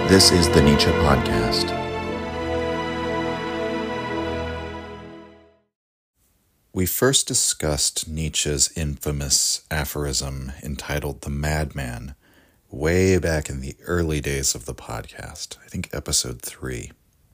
This is the Nietzsche Podcast. We first discussed Nietzsche's infamous aphorism entitled The Madman way back in the early days of the podcast, I think episode 3.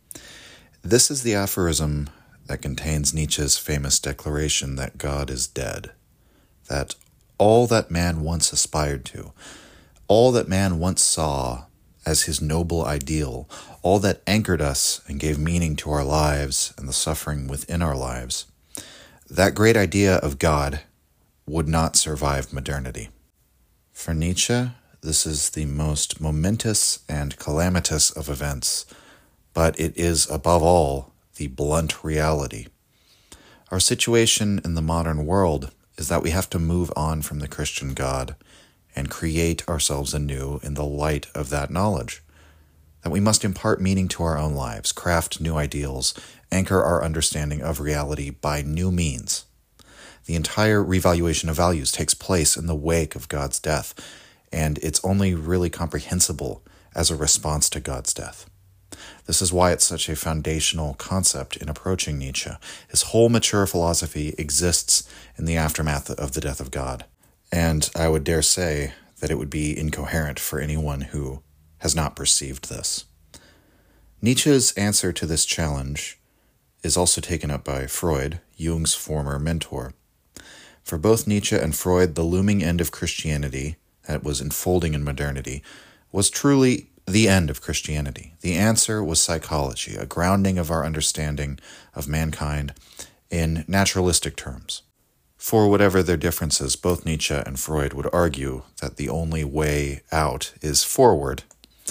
This is the aphorism that contains Nietzsche's famous declaration that God is dead, that all that man once aspired to, all that man once saw as his noble ideal, all that anchored us and gave meaning to our lives and the suffering within our lives, that great idea of God would not survive modernity. For Nietzsche, this is the most momentous and calamitous of events, but it is, above all, the blunt reality. Our situation in the modern world is that we have to move on from the Christian God and create ourselves anew in the light of that knowledge. That we must impart meaning to our own lives, craft new ideals, anchor our understanding of reality by new means. The entire revaluation of values takes place in the wake of God's death, and it's only really comprehensible as a response to God's death. This is why it's such a foundational concept in approaching Nietzsche. His whole mature philosophy exists in the aftermath of the death of God. And I would dare say that it would be incoherent for anyone who has not perceived this. Nietzsche's answer to this challenge is also taken up by Freud, Jung's former mentor. For both Nietzsche and Freud, the looming end of Christianity that was unfolding in modernity was truly the end of Christianity. The answer was psychology, a grounding of our understanding of mankind in naturalistic terms. For whatever their differences, both Nietzsche and Freud would argue that the only way out is forward.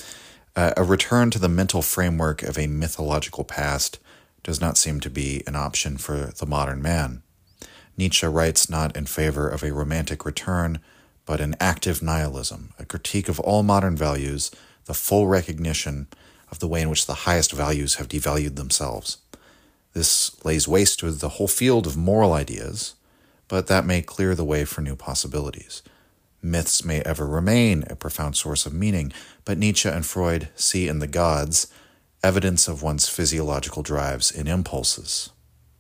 A return to the mental framework of a mythological past does not seem to be an option for the modern man. Nietzsche writes not in favor of a romantic return, but an active nihilism, a critique of all modern values, the full recognition of the way in which the highest values have devalued themselves. This lays waste to the whole field of moral ideas, but that may clear the way for new possibilities. Myths may ever remain a profound source of meaning, but Nietzsche and Freud see in the gods evidence of one's physiological drives and impulses.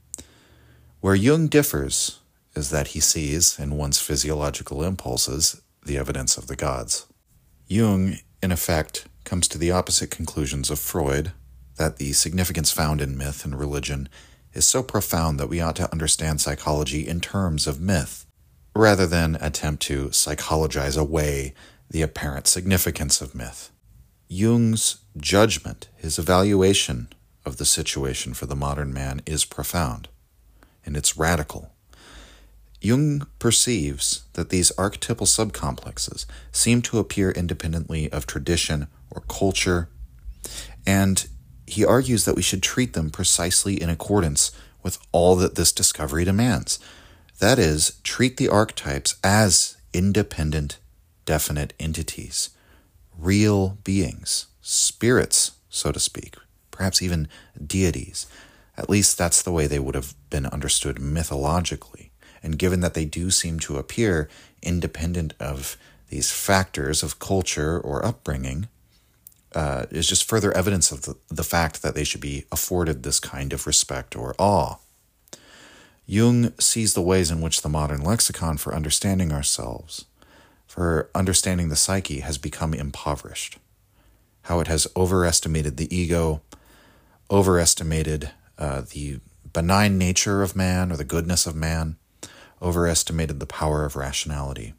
Where Jung differs is that he sees in one's physiological impulses the evidence of the gods. Jung, in effect, comes to the opposite conclusions of Freud, that the significance found in myth and religion is so profound that we ought to understand psychology in terms of myth, rather than attempt to psychologize away the apparent significance of myth. Jung's judgment, his evaluation of the situation for the modern man is profound, and it's radical. Jung perceives that these archetypal subcomplexes seem to appear independently of tradition or culture, and he argues that we should treat them precisely in accordance with all that this discovery demands. That is, treat the archetypes as independent, definite entities, real beings, spirits, so to speak, perhaps even deities. At least that's the way they would have been understood mythologically. And given that they do seem to appear independent of these factors of culture or upbringing, is just further evidence of the fact that they should be afforded this kind of respect or awe. Jung sees the ways in which the modern lexicon for understanding ourselves, for understanding the psyche, has become impoverished. How it has overestimated the ego, overestimated the benign nature of man or the goodness of man, overestimated the power of rationality.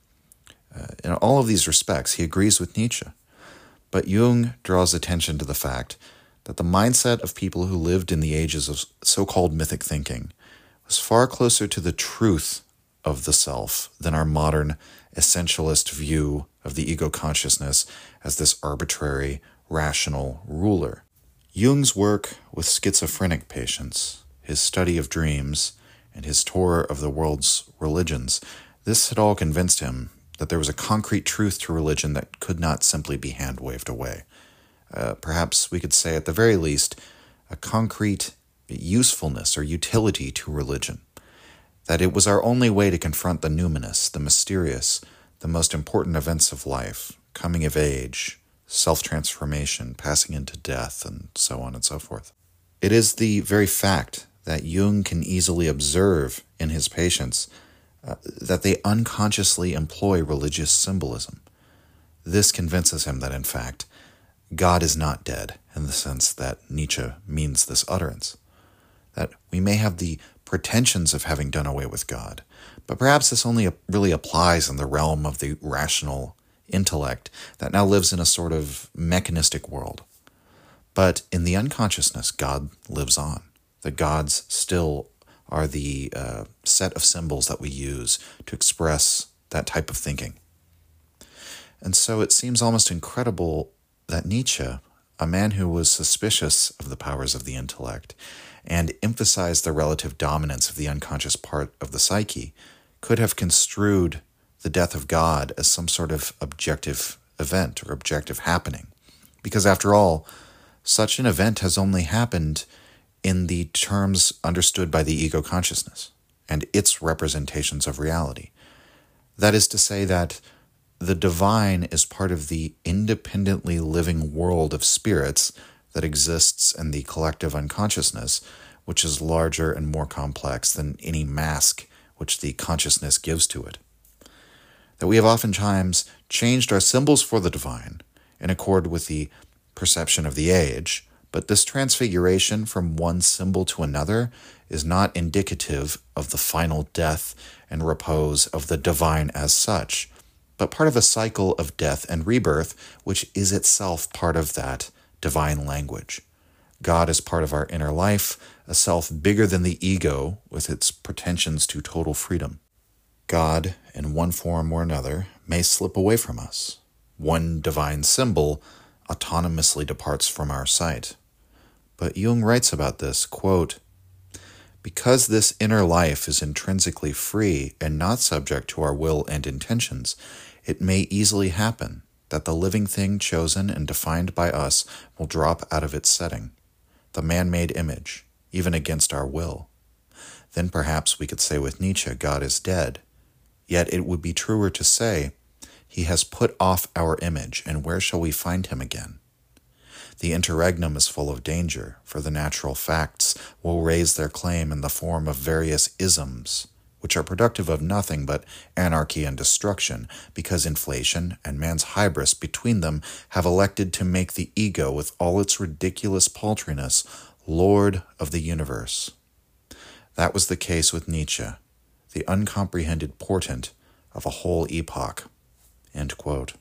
In all of these respects, he agrees with Nietzsche. But Jung draws attention to the fact that the mindset of people who lived in the ages of so-called mythic thinking was far closer to the truth of the self than our modern essentialist view of the ego consciousness as this arbitrary, rational ruler. Jung's work with schizophrenic patients, his study of dreams, and his tour of the world's religions, this had all convinced him that there was a concrete truth to religion that could not simply be hand-waved away. Perhaps we could say, at the very least, a concrete usefulness or utility to religion, that it was our only way to confront the numinous, the mysterious, the most important events of life, coming of age, self-transformation, passing into death, and so on and so forth. It is the very fact that Jung can easily observe in his patients that they unconsciously employ religious symbolism. This convinces him that, in fact, God is not dead in the sense that Nietzsche means this utterance. That we may have the pretensions of having done away with God, but perhaps this only really applies in the realm of the rational intellect that now lives in a sort of mechanistic world. But in the unconsciousness, God lives on. The gods still are the set of symbols that we use to express that type of thinking. And so it seems almost incredible that Nietzsche, a man who was suspicious of the powers of the intellect and emphasized the relative dominance of the unconscious part of the psyche, could have construed the death of God as some sort of objective event or objective happening. Because after all, such an event has only happened in the terms understood by the ego consciousness and its representations of reality. That is to say that the divine is part of the independently living world of spirits that exists in the collective unconsciousness, which is larger and more complex than any mask which the consciousness gives to it. That we have oftentimes changed our symbols for the divine in accord with the perception of the age, but this transfiguration from one symbol to another is not indicative of the final death and repose of the divine as such, but part of a cycle of death and rebirth, which is itself part of that divine language. God is part of our inner life, a self bigger than the ego with its pretensions to total freedom. God, in one form or another, may slip away from us. One divine symbol autonomously departs from our sight. But Jung writes about this, quote, "Because this inner life is intrinsically free and not subject to our will and intentions, it may easily happen that the living thing chosen and defined by us will drop out of its setting, the man-made image, even against our will. Then perhaps we could say with Nietzsche, God is dead. Yet it would be truer to say, he has put off our image, and where shall we find him again? The interregnum is full of danger, for the natural facts will raise their claim in the form of various isms, which are productive of nothing but anarchy and destruction, because inflation and man's hybris between them have elected to make the ego, with all its ridiculous paltriness, lord of the universe." That was the case with Nietzsche, the uncomprehended portent of a whole epoch. End quote.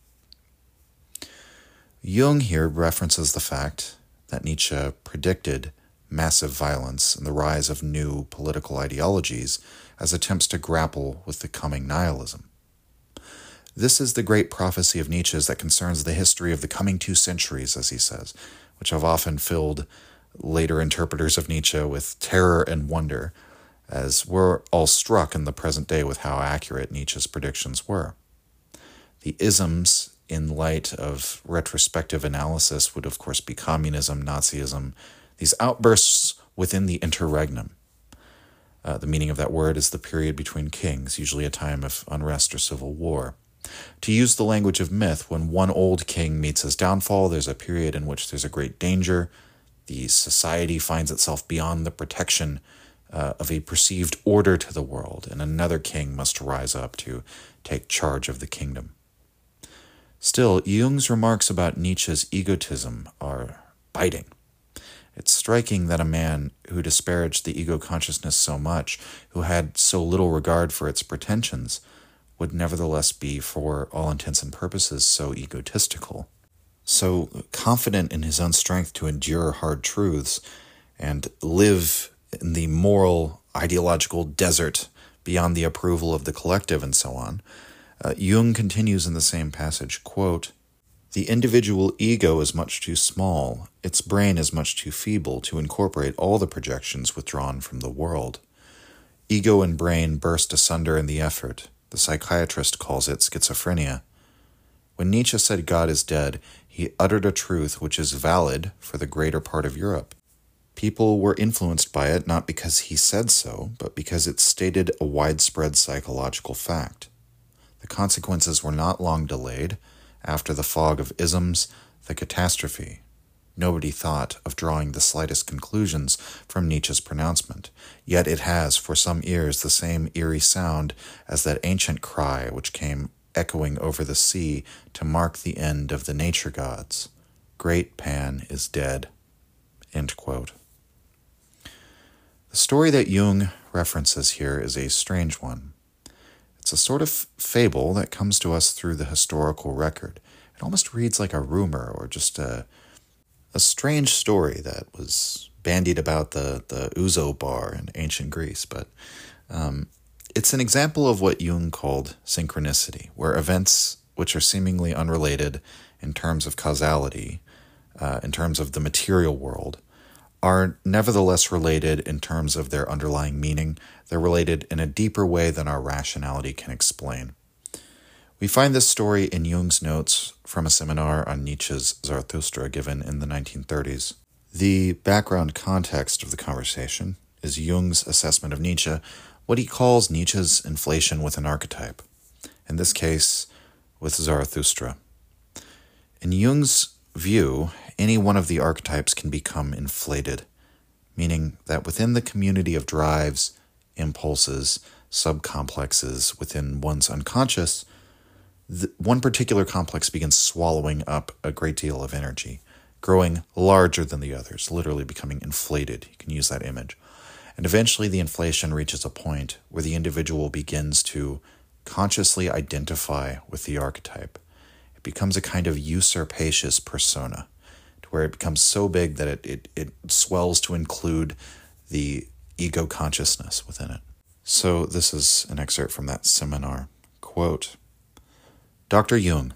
Jung here references the fact that Nietzsche predicted massive violence and the rise of new political ideologies as attempts to grapple with the coming nihilism. This is the great prophecy of Nietzsche's that concerns the history of the coming 2 centuries, as he says, which have often filled later interpreters of Nietzsche with terror and wonder, as we're all struck in the present day with how accurate Nietzsche's predictions were. The isms, in light of retrospective analysis, would of course be communism, Nazism, these outbursts within the interregnum. The meaning of that word is the period between kings, usually a time of unrest or civil war. To use the language of myth, when one old king meets his downfall, there's a period in which there's a great danger. The society finds itself beyond the protection of a perceived order to the world, and another king must rise up to take charge of the kingdom. Still, Jung's remarks about Nietzsche's egotism are biting. It's striking that a man who disparaged the ego consciousness so much, who had so little regard for its pretensions, would nevertheless be, for all intents and purposes, so egotistical, so confident in his own strength to endure hard truths and live in the moral, ideological desert beyond the approval of the collective and so on. Jung continues in the same passage, quote, "The individual ego is much too small, its brain is much too feeble to incorporate all the projections withdrawn from the world. Ego and brain burst asunder in the effort. The psychiatrist calls it schizophrenia. When Nietzsche said God is dead, he uttered a truth which is valid for the greater part of Europe. People were influenced by it not because he said so, but because it stated a widespread psychological fact. The consequences were not long delayed. After the fog of isms, the catastrophe. Nobody thought of drawing the slightest conclusions from Nietzsche's pronouncement, yet it has for some ears the same eerie sound as that ancient cry which came echoing over the sea to mark the end of the nature gods. Great Pan is dead. End quote. The story that Jung references here is a strange one. It's a sort of fable that comes to us through the historical record. It almost reads like a rumor or just a strange story that was bandied about the ouzo bar in ancient Greece, but it's an example of what Jung called synchronicity, where events which are seemingly unrelated in terms of causality, in terms of the material world, are nevertheless related in terms of their underlying meaning. They're related in a deeper way than our rationality can explain. We find this story in Jung's notes from a seminar on Nietzsche's Zarathustra given in the 1930s. The background context of the conversation is Jung's assessment of Nietzsche, what he calls Nietzsche's inflation with an archetype, in this case with Zarathustra. In Jung's view, any one of the archetypes can become inflated, meaning that within the community of drives, impulses, subcomplexes within one's unconscious, one particular complex begins swallowing up a great deal of energy, growing larger than the others, literally becoming inflated. You can use that image. And eventually the inflation reaches a point where the individual begins to consciously identify with the archetype. It becomes a kind of usurpacious persona, to where it becomes so big that it swells to include the ego consciousness within it. So this is an excerpt from that seminar. Quote, Dr. Jung,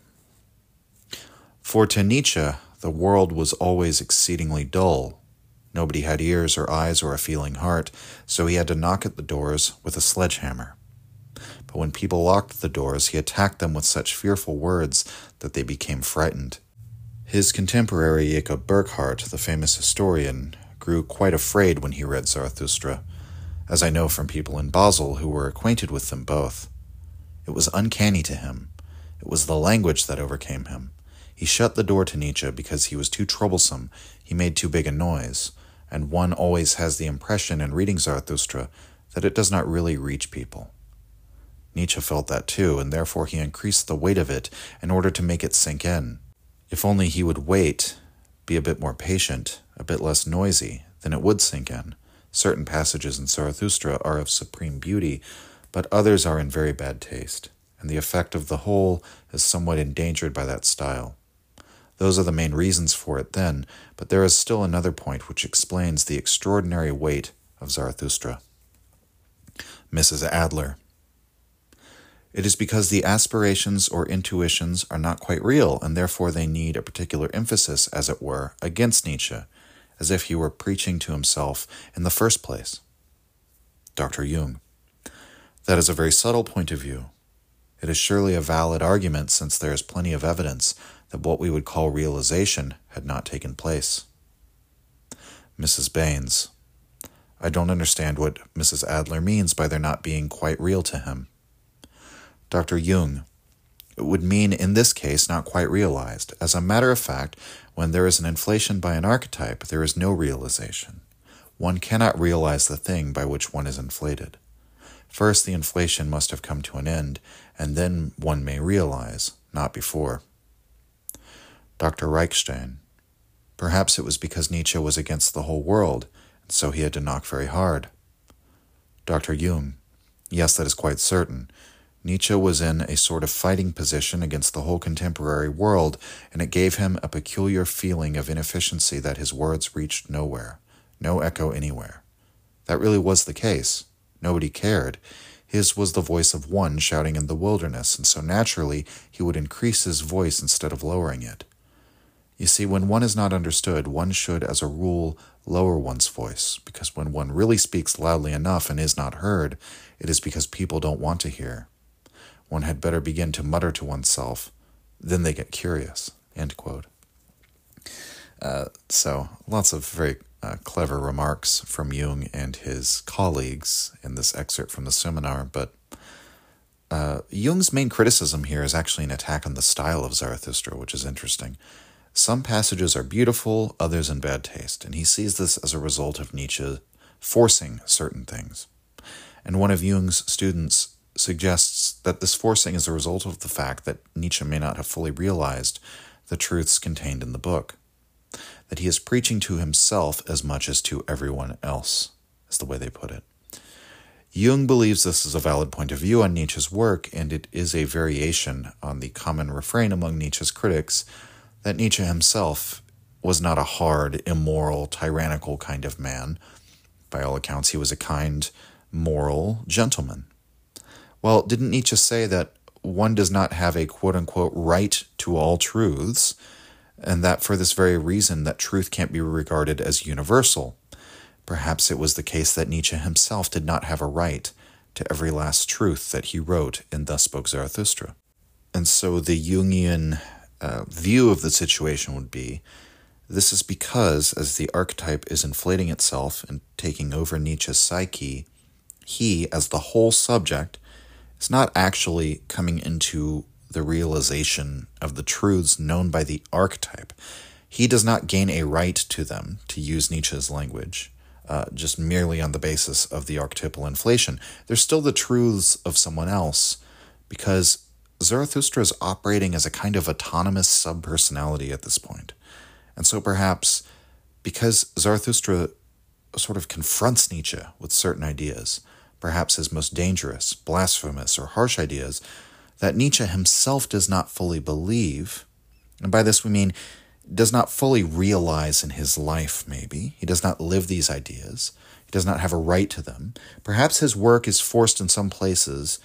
for to Nietzsche, the world was always exceedingly dull. Nobody had ears or eyes or a feeling heart, so he had to knock at the doors with a sledgehammer. But when people locked the doors, he attacked them with such fearful words that they became frightened. His contemporary Jacob Burckhardt, the famous historian, grew quite afraid when he read Zarathustra, as I know from people in Basel who were acquainted with them both. It was uncanny to him. It was the language that overcame him. He shut the door to Nietzsche because he was too troublesome, he made too big a noise, and one always has the impression in reading Zarathustra that it does not really reach people. Nietzsche felt that too, and therefore he increased the weight of it in order to make it sink in. If only he would wait, be a bit more patient, a bit less noisy, then it would sink in. Certain passages in Zarathustra are of supreme beauty, but others are in very bad taste, and the effect of the whole is somewhat endangered by that style. Those are the main reasons for it then, but there is still another point which explains the extraordinary weight of Zarathustra. Mrs. Adler. It is because the aspirations or intuitions are not quite real, and therefore they need a particular emphasis, as it were, against Nietzsche, as if he were preaching to himself in the first place. Dr. Jung. That is a very subtle point of view. It is surely a valid argument, since there is plenty of evidence that what we would call realization had not taken place. Mrs. Baines. I don't understand what Mrs. Adler means by their not being quite real to him. Dr. Jung. It would mean, in this case, not quite realized. As a matter of fact, when there is an inflation by an archetype, there is no realization. One cannot realize the thing by which one is inflated. First, the inflation must have come to an end, and then one may realize, not before. Dr. Reichstein. Perhaps it was because Nietzsche was against the whole world, and so he had to knock very hard. Dr. Jung. Yes, that is quite certain. Nietzsche was in a sort of fighting position against the whole contemporary world, and it gave him a peculiar feeling of inefficiency that his words reached nowhere, no echo anywhere. That really was the case. Nobody cared. His was the voice of one shouting in the wilderness, and so naturally he would increase his voice instead of lowering it. You see, when one is not understood, one should, as a rule, lower one's voice, because when one really speaks loudly enough and is not heard, it is because people don't want to hear. One had better begin to mutter to oneself, then they get curious. End quote. So, lots of very clever remarks from Jung and his colleagues in this excerpt from the seminar, but Jung's main criticism here is actually an attack on the style of Zarathustra, which is interesting. Some passages are beautiful, others in bad taste, and he sees this as a result of Nietzsche forcing certain things. And one of Jung's students suggests that this forcing is a result of the fact that Nietzsche may not have fully realized the truths contained in the book, that he is preaching to himself as much as to everyone else, is the way they put it. Jung believes this is a valid point of view on Nietzsche's work, and it is a variation on the common refrain among Nietzsche's critics that Nietzsche himself was not a hard, immoral, tyrannical kind of man. By all accounts, he was a kind, moral gentleman. Well, didn't Nietzsche say that one does not have a quote-unquote right to all truths, and that for this very reason that truth can't be regarded as universal? Perhaps it was the case that Nietzsche himself did not have a right to every last truth that he wrote in Thus Spoke Zarathustra. And so the Jungian view of the situation would be, this is because as the archetype is inflating itself and taking over Nietzsche's psyche, he, as the whole subject, is not actually coming into the realization of the truths known by the archetype. He does not gain a right to them, to use Nietzsche's language, just merely on the basis of the archetypal inflation. They're still the truths of someone else, because Zarathustra is operating as a kind of autonomous subpersonality at this point. And so perhaps because Zarathustra sort of confronts Nietzsche with certain ideas, perhaps his most dangerous, blasphemous, or harsh ideas, that Nietzsche himself does not fully believe, and by this we mean does not fully realize in his life, maybe. He does not live these ideas. He does not have a right to them. Perhaps his work is forced in some places,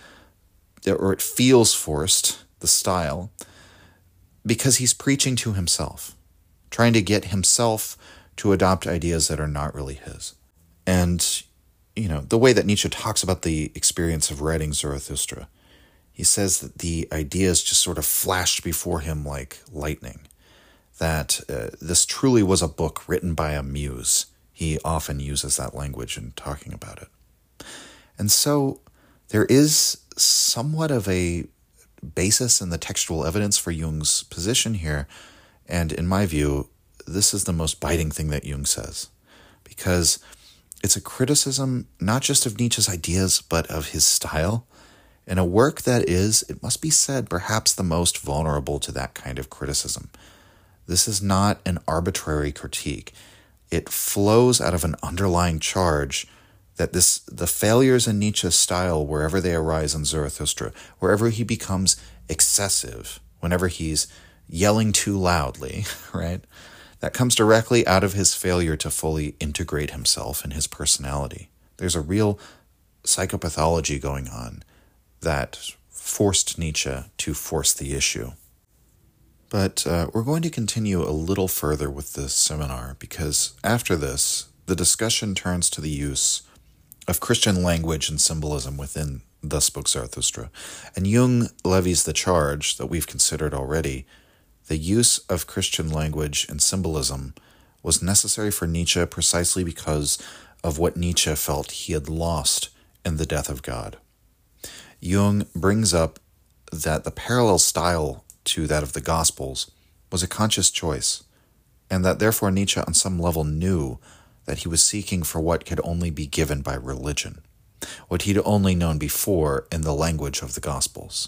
or it feels forced, the style, because he's preaching to himself, trying to get himself to adopt ideas that are not really his. And, the way that Nietzsche talks about the experience of writing Zarathustra, he says that the ideas just sort of flashed before him like lightning, that this truly was a book written by a muse. He often uses that language in talking about it. And so there is somewhat of a basis in the textual evidence for Jung's position here, and in my view, this is the most biting thing that Jung says, because it's a criticism not just of Nietzsche's ideas, but of his style, in a work that is, it must be said, perhaps the most vulnerable to that kind of criticism. This is not an arbitrary critique. It flows out of an underlying charge that the failures in Nietzsche's style, wherever they arise in Zarathustra, wherever he becomes excessive, whenever he's yelling too loudly, right? That comes directly out of his failure to fully integrate himself and his personality. There's a real psychopathology going on that forced Nietzsche to force the issue. But we're going to continue a little further with this seminar, because after this, the discussion turns to the use of Christian language and symbolism within Thus Spoke Zarathustra. And Jung levies the charge that we've considered already. The use of Christian language and symbolism was necessary for Nietzsche precisely because of what Nietzsche felt he had lost in the death of God. Jung brings up that the parallel style to that of the Gospels was a conscious choice, and that therefore Nietzsche on some level knew that he was seeking for what could only be given by religion, what he'd only known before in the language of the Gospels.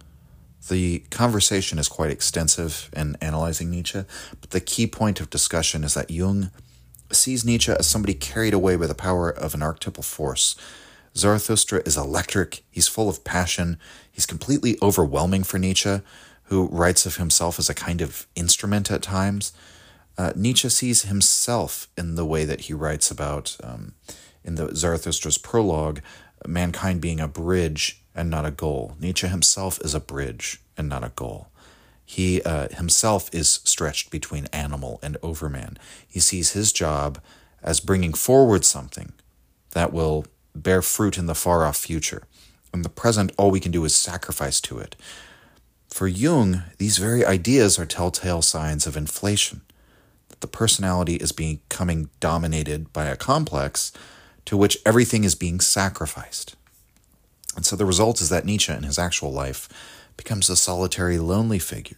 The conversation is quite extensive in analyzing Nietzsche, but the key point of discussion is that Jung sees Nietzsche as somebody carried away by the power of an archetypal force. Zarathustra is electric, he's full of passion, he's completely overwhelming for Nietzsche, who writes of himself as a kind of instrument at times. Nietzsche sees himself in the way that he writes about, in the Zarathustra's prologue, mankind being a bridge and not a goal. Nietzsche himself is a bridge and not a goal. He himself is stretched between animal and overman. He sees his job as bringing forward something that will bear fruit in the far-off future. In the present, all we can do is sacrifice to it. For Jung, these very ideas are telltale signs of inflation, that the personality is becoming dominated by a complex to which everything is being sacrificed. And so the result is that Nietzsche, in his actual life, becomes a solitary, lonely figure.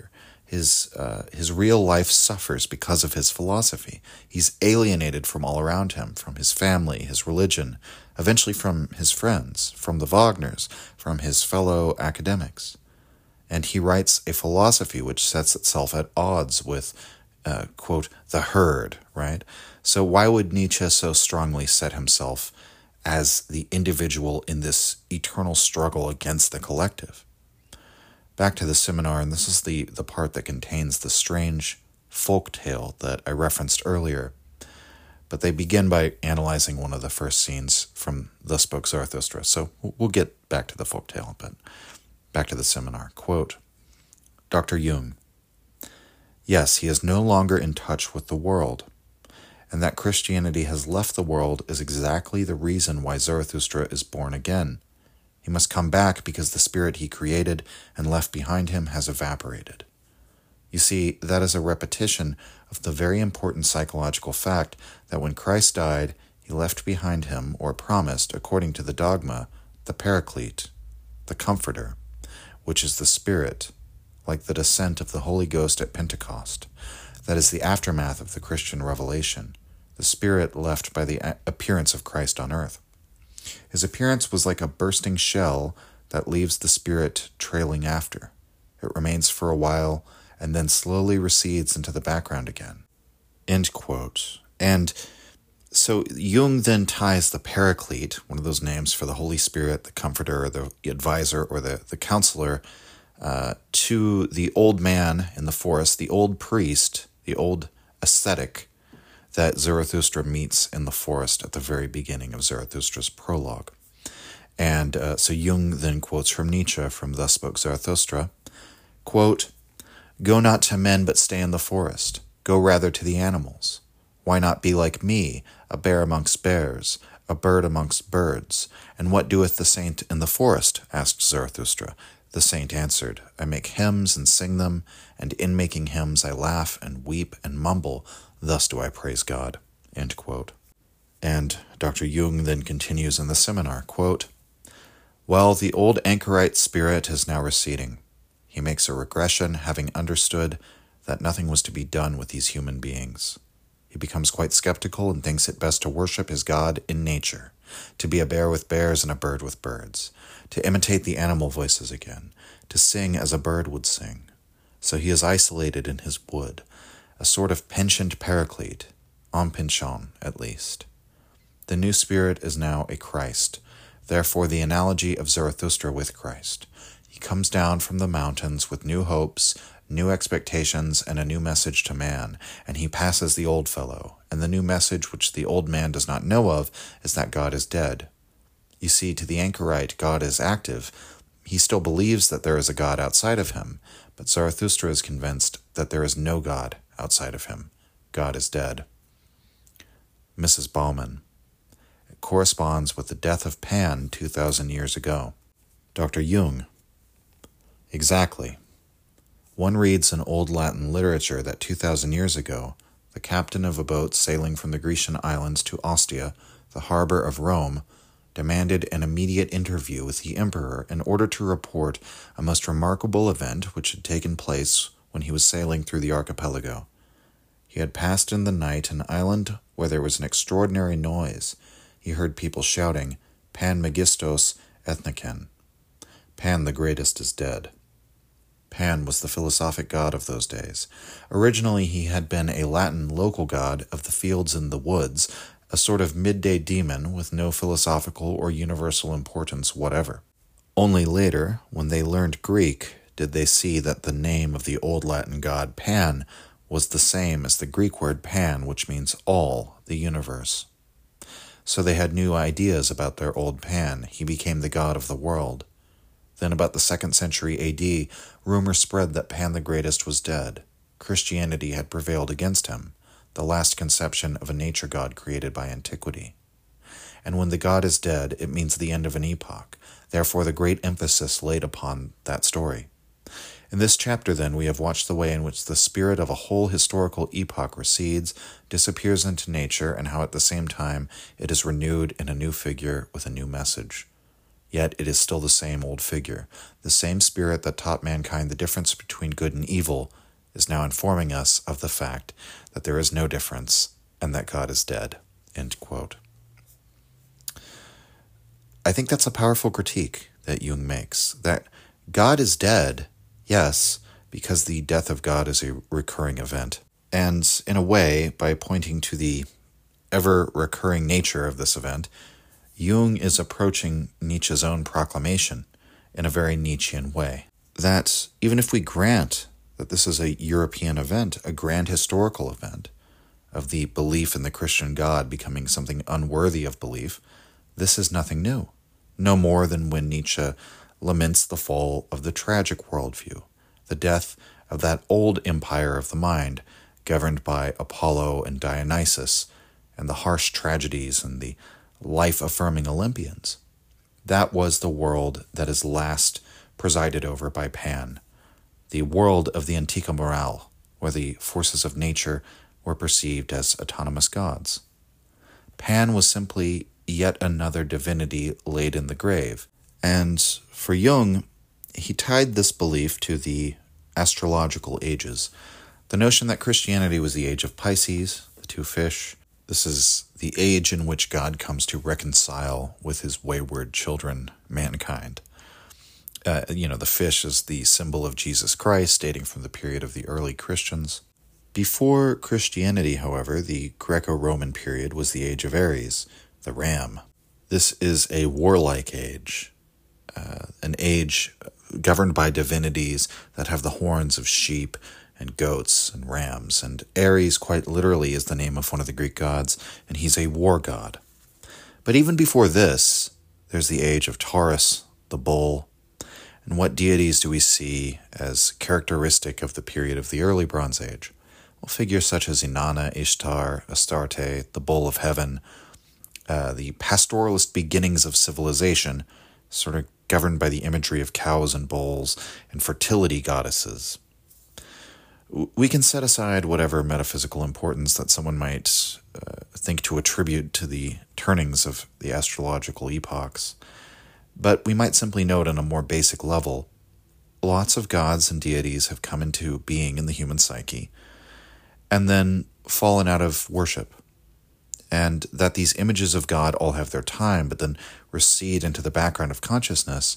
His real life suffers because of his philosophy. He's alienated from all around him, from his family, his religion, eventually from his friends, from the Wagners, from his fellow academics. And he writes a philosophy which sets itself at odds with, quote, the herd, right? So why would Nietzsche so strongly set himself as the individual in this eternal struggle against the collective? Back to the seminar, and this is the part that contains the strange folk tale that I referenced earlier. But they begin by analyzing one of the first scenes from Thus Spoke Zarathustra. So we'll get back to the folk tale, but back to the seminar. Quote, Dr. Jung, yes, he is no longer in touch with the world, and that Christianity has left the world is exactly the reason why Zarathustra is born again. He must come back because the spirit he created and left behind him has evaporated. You see, that is a repetition of the very important psychological fact that when Christ died, he left behind him, or promised, according to the dogma, the Paraclete, the Comforter, which is the Spirit, like the descent of the Holy Ghost at Pentecost. That is the aftermath of the Christian revelation, the Spirit left by the appearance of Christ on earth. His appearance was like a bursting shell that leaves the Spirit trailing after. It remains for a while and then slowly recedes into the background again. End quote. And so Jung then ties the Paraclete, one of those names for the Holy Spirit, the Comforter, or the Advisor, or the Counselor, to the old man in the forest, the old priest, the old ascetic that Zarathustra meets in the forest at the very beginning of Zarathustra's prologue. And so Jung then quotes from Nietzsche from Thus Spoke Zarathustra, quote, Go not to men, but stay in the forest. Go rather to the animals. Why not be like me, a bear amongst bears, a bird amongst birds? And what doeth the saint in the forest? Asked Zarathustra. The saint answered, I make hymns and sing them, and in making hymns I laugh and weep and mumble. Thus do I praise God. End quote. And Dr. Jung then continues in the seminar, quote, Well, the old anchorite spirit is now receding. He makes a regression, having understood that nothing was to be done with these human beings. He becomes quite skeptical and thinks it best to worship his God in nature, to be a bear with bears and a bird with birds, to imitate the animal voices again, to sing as a bird would sing. So he is isolated in his wood, a sort of pensioned paraclete, en pension at least. The new spirit is now a Christ, therefore the analogy of Zarathustra with Christ. He comes down from the mountains with new hopes, new expectations, and a new message to man, and he passes the old fellow, and the new message which the old man does not know of is that God is dead. You see, to the anchorite, God is active. He still believes that there is a God outside of him, but Zarathustra is convinced that there is no God outside of him. God is dead. Mrs. Bauman. It corresponds with the death of Pan 2,000 years ago. Dr. Jung. Exactly. One reads in old Latin literature that 2,000 years ago, the captain of a boat sailing from the Grecian islands to Ostia, the harbor of Rome, demanded an immediate interview with the emperor in order to report a most remarkable event which had taken place when he was sailing through the archipelago. He had passed in the night an island where there was an extraordinary noise. He heard people shouting, Pan Megistos Ethneken. Pan the greatest is dead. Pan was the philosophic god of those days. Originally he had been a Latin local god of the fields and the woods, a sort of midday demon with no philosophical or universal importance whatever. Only later, when they learned Greek, did they see that the name of the old Latin god Pan was the same as the Greek word pan, which means all, the universe. So they had new ideas about their old Pan. He became the god of the world. Then about the 2nd century AD, rumor spread that Pan the Greatest was dead. Christianity had prevailed against him, the last conception of a nature god created by antiquity. And when the god is dead, it means the end of an epoch, therefore the great emphasis laid upon that story. In this chapter, then, we have watched the way in which the spirit of a whole historical epoch recedes, disappears into nature, and how at the same time it is renewed in a new figure with a new message. Yet it is still the same old figure, the same spirit that taught mankind the difference between good and evil, is now informing us of the fact that there is no difference and that God is dead." End quote. I think that's a powerful critique that Jung makes, that God is dead, yes, because the death of God is a recurring event. And in a way, by pointing to the ever-recurring nature of this event, Jung is approaching Nietzsche's own proclamation in a very Nietzschean way. That even if we grant that this is a European event, a grand historical event, of the belief in the Christian God becoming something unworthy of belief, this is nothing new. No more than when Nietzsche laments the fall of the tragic worldview, the death of that old empire of the mind, governed by Apollo and Dionysus, and the harsh tragedies and the life-affirming Olympians. That was the world that is last presided over by Pan, the world of the Antica Morale, where the forces of nature were perceived as autonomous gods. Pan was simply yet another divinity laid in the grave, and for Jung, he tied this belief to the astrological ages, the notion that Christianity was the age of Pisces, the two fish. This is the age in which God comes to reconcile with his wayward children, mankind. The fish is the symbol of Jesus Christ, dating from the period of the early Christians. Before Christianity, however, the Greco-Roman period was the age of Aries, the ram. This is a warlike age, an age governed by divinities that have the horns of sheep and goats and rams, and Ares quite literally is the name of one of the Greek gods, and he's a war god. But even before this, there's the age of Taurus, the bull. And what deities do we see as characteristic of the period of the early Bronze Age? Well, figures such as Inanna, Ishtar, Astarte, the bull of heaven, the pastoralist beginnings of civilization, sort of governed by the imagery of cows and bulls and fertility goddesses. We can set aside whatever metaphysical importance that someone might think to attribute to the turnings of the astrological epochs, but we might simply note on a more basic level, lots of gods and deities have come into being in the human psyche and then fallen out of worship, and that these images of God all have their time but then recede into the background of consciousness.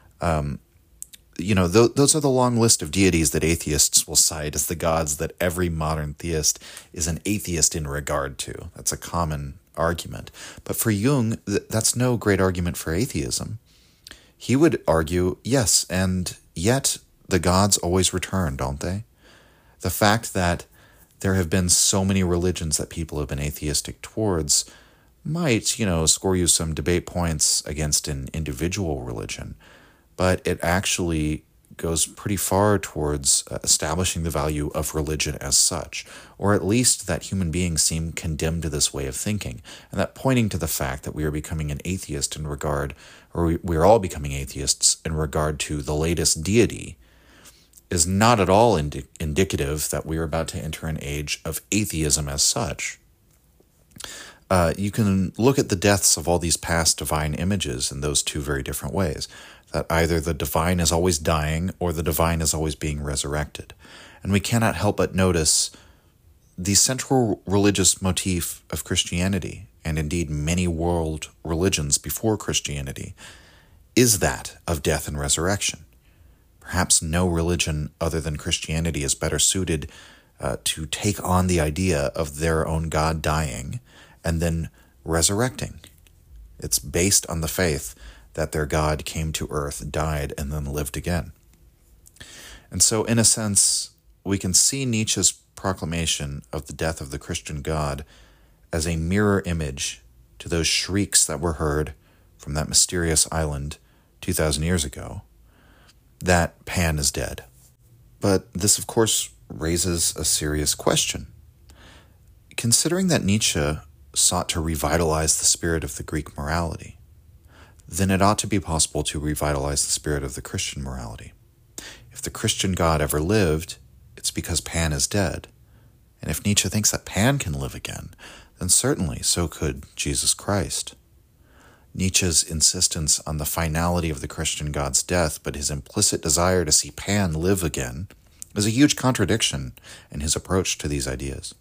Those are the long list of deities that atheists will cite as the gods that every modern theist is an atheist in regard to. That's a common argument. But for Jung, that's no great argument for atheism. He would argue, yes, and yet the gods always return, don't they? The fact that there have been so many religions that people have been atheistic towards might, score you some debate points against an individual religion, but it actually goes pretty far towards establishing the value of religion as such, or at least that human beings seem condemned to this way of thinking, and that pointing to the fact that we are becoming an atheist in regard, or we're all becoming atheists in regard to the latest deity, is not at all indicative that we are about to enter an age of atheism as such. You can look at the deaths of all these past divine images in those two very different ways, that either the divine is always dying or the divine is always being resurrected. And we cannot help but notice the central religious motif of Christianity, and indeed many world religions before Christianity, is that of death and resurrection. Perhaps no religion other than Christianity is better suited to take on the idea of their own God dying and then resurrecting. It's based on the faith that their God came to earth, died, and then lived again. And so, in a sense, we can see Nietzsche's proclamation of the death of the Christian God as a mirror image to those shrieks that were heard from that mysterious island 2,000 years ago, that Pan is dead. But this, of course, raises a serious question. Considering that Nietzsche sought to revitalize the spirit of the Greek morality, then it ought to be possible to revitalize the spirit of the Christian morality. If the Christian God ever lived, it's because Pan is dead. And if Nietzsche thinks that Pan can live again, then certainly so could Jesus Christ. Nietzsche's insistence on the finality of the Christian God's death, but his implicit desire to see Pan live again, There's a huge contradiction in his approach to these ideas.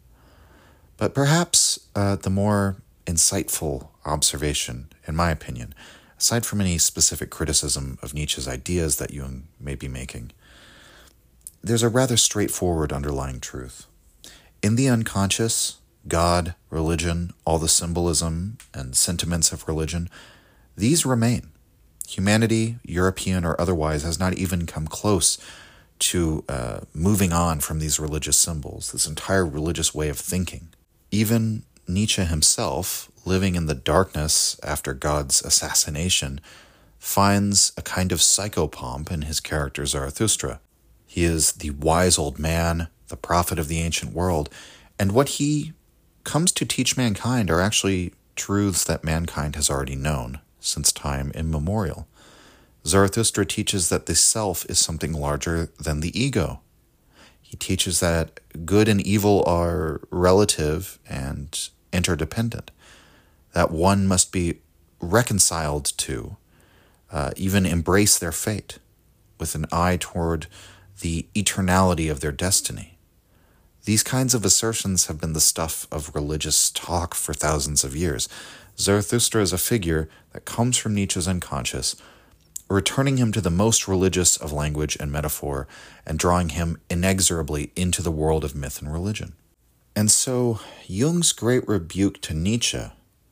But perhaps the more insightful observation, in my opinion, aside from any specific criticism of Nietzsche's ideas that Jung may be making, there's a rather straightforward underlying truth. In the unconscious, God, religion, all the symbolism and sentiments of religion, these remain. Humanity, European or otherwise, has not even come close to moving on from these religious symbols, this entire religious way of thinking. Even Nietzsche himself, living in the darkness after God's assassination, finds a kind of psychopomp in his character Zarathustra. He is the wise old man, the prophet of the ancient world, and what he comes to teach mankind are actually truths that mankind has already known since time immemorial. Zarathustra teaches that the self is something larger than the ego. He teaches that good and evil are relative and interdependent, that one must be reconciled to, even embrace their fate, with an eye toward the eternality of their destiny. These kinds of assertions have been the stuff of religious talk for thousands of years. Zarathustra is a figure that comes from Nietzsche's unconscious, returning him to the most religious of language and metaphor, and drawing him inexorably into the world of myth and religion. And so Jung's great rebuke to Nietzsche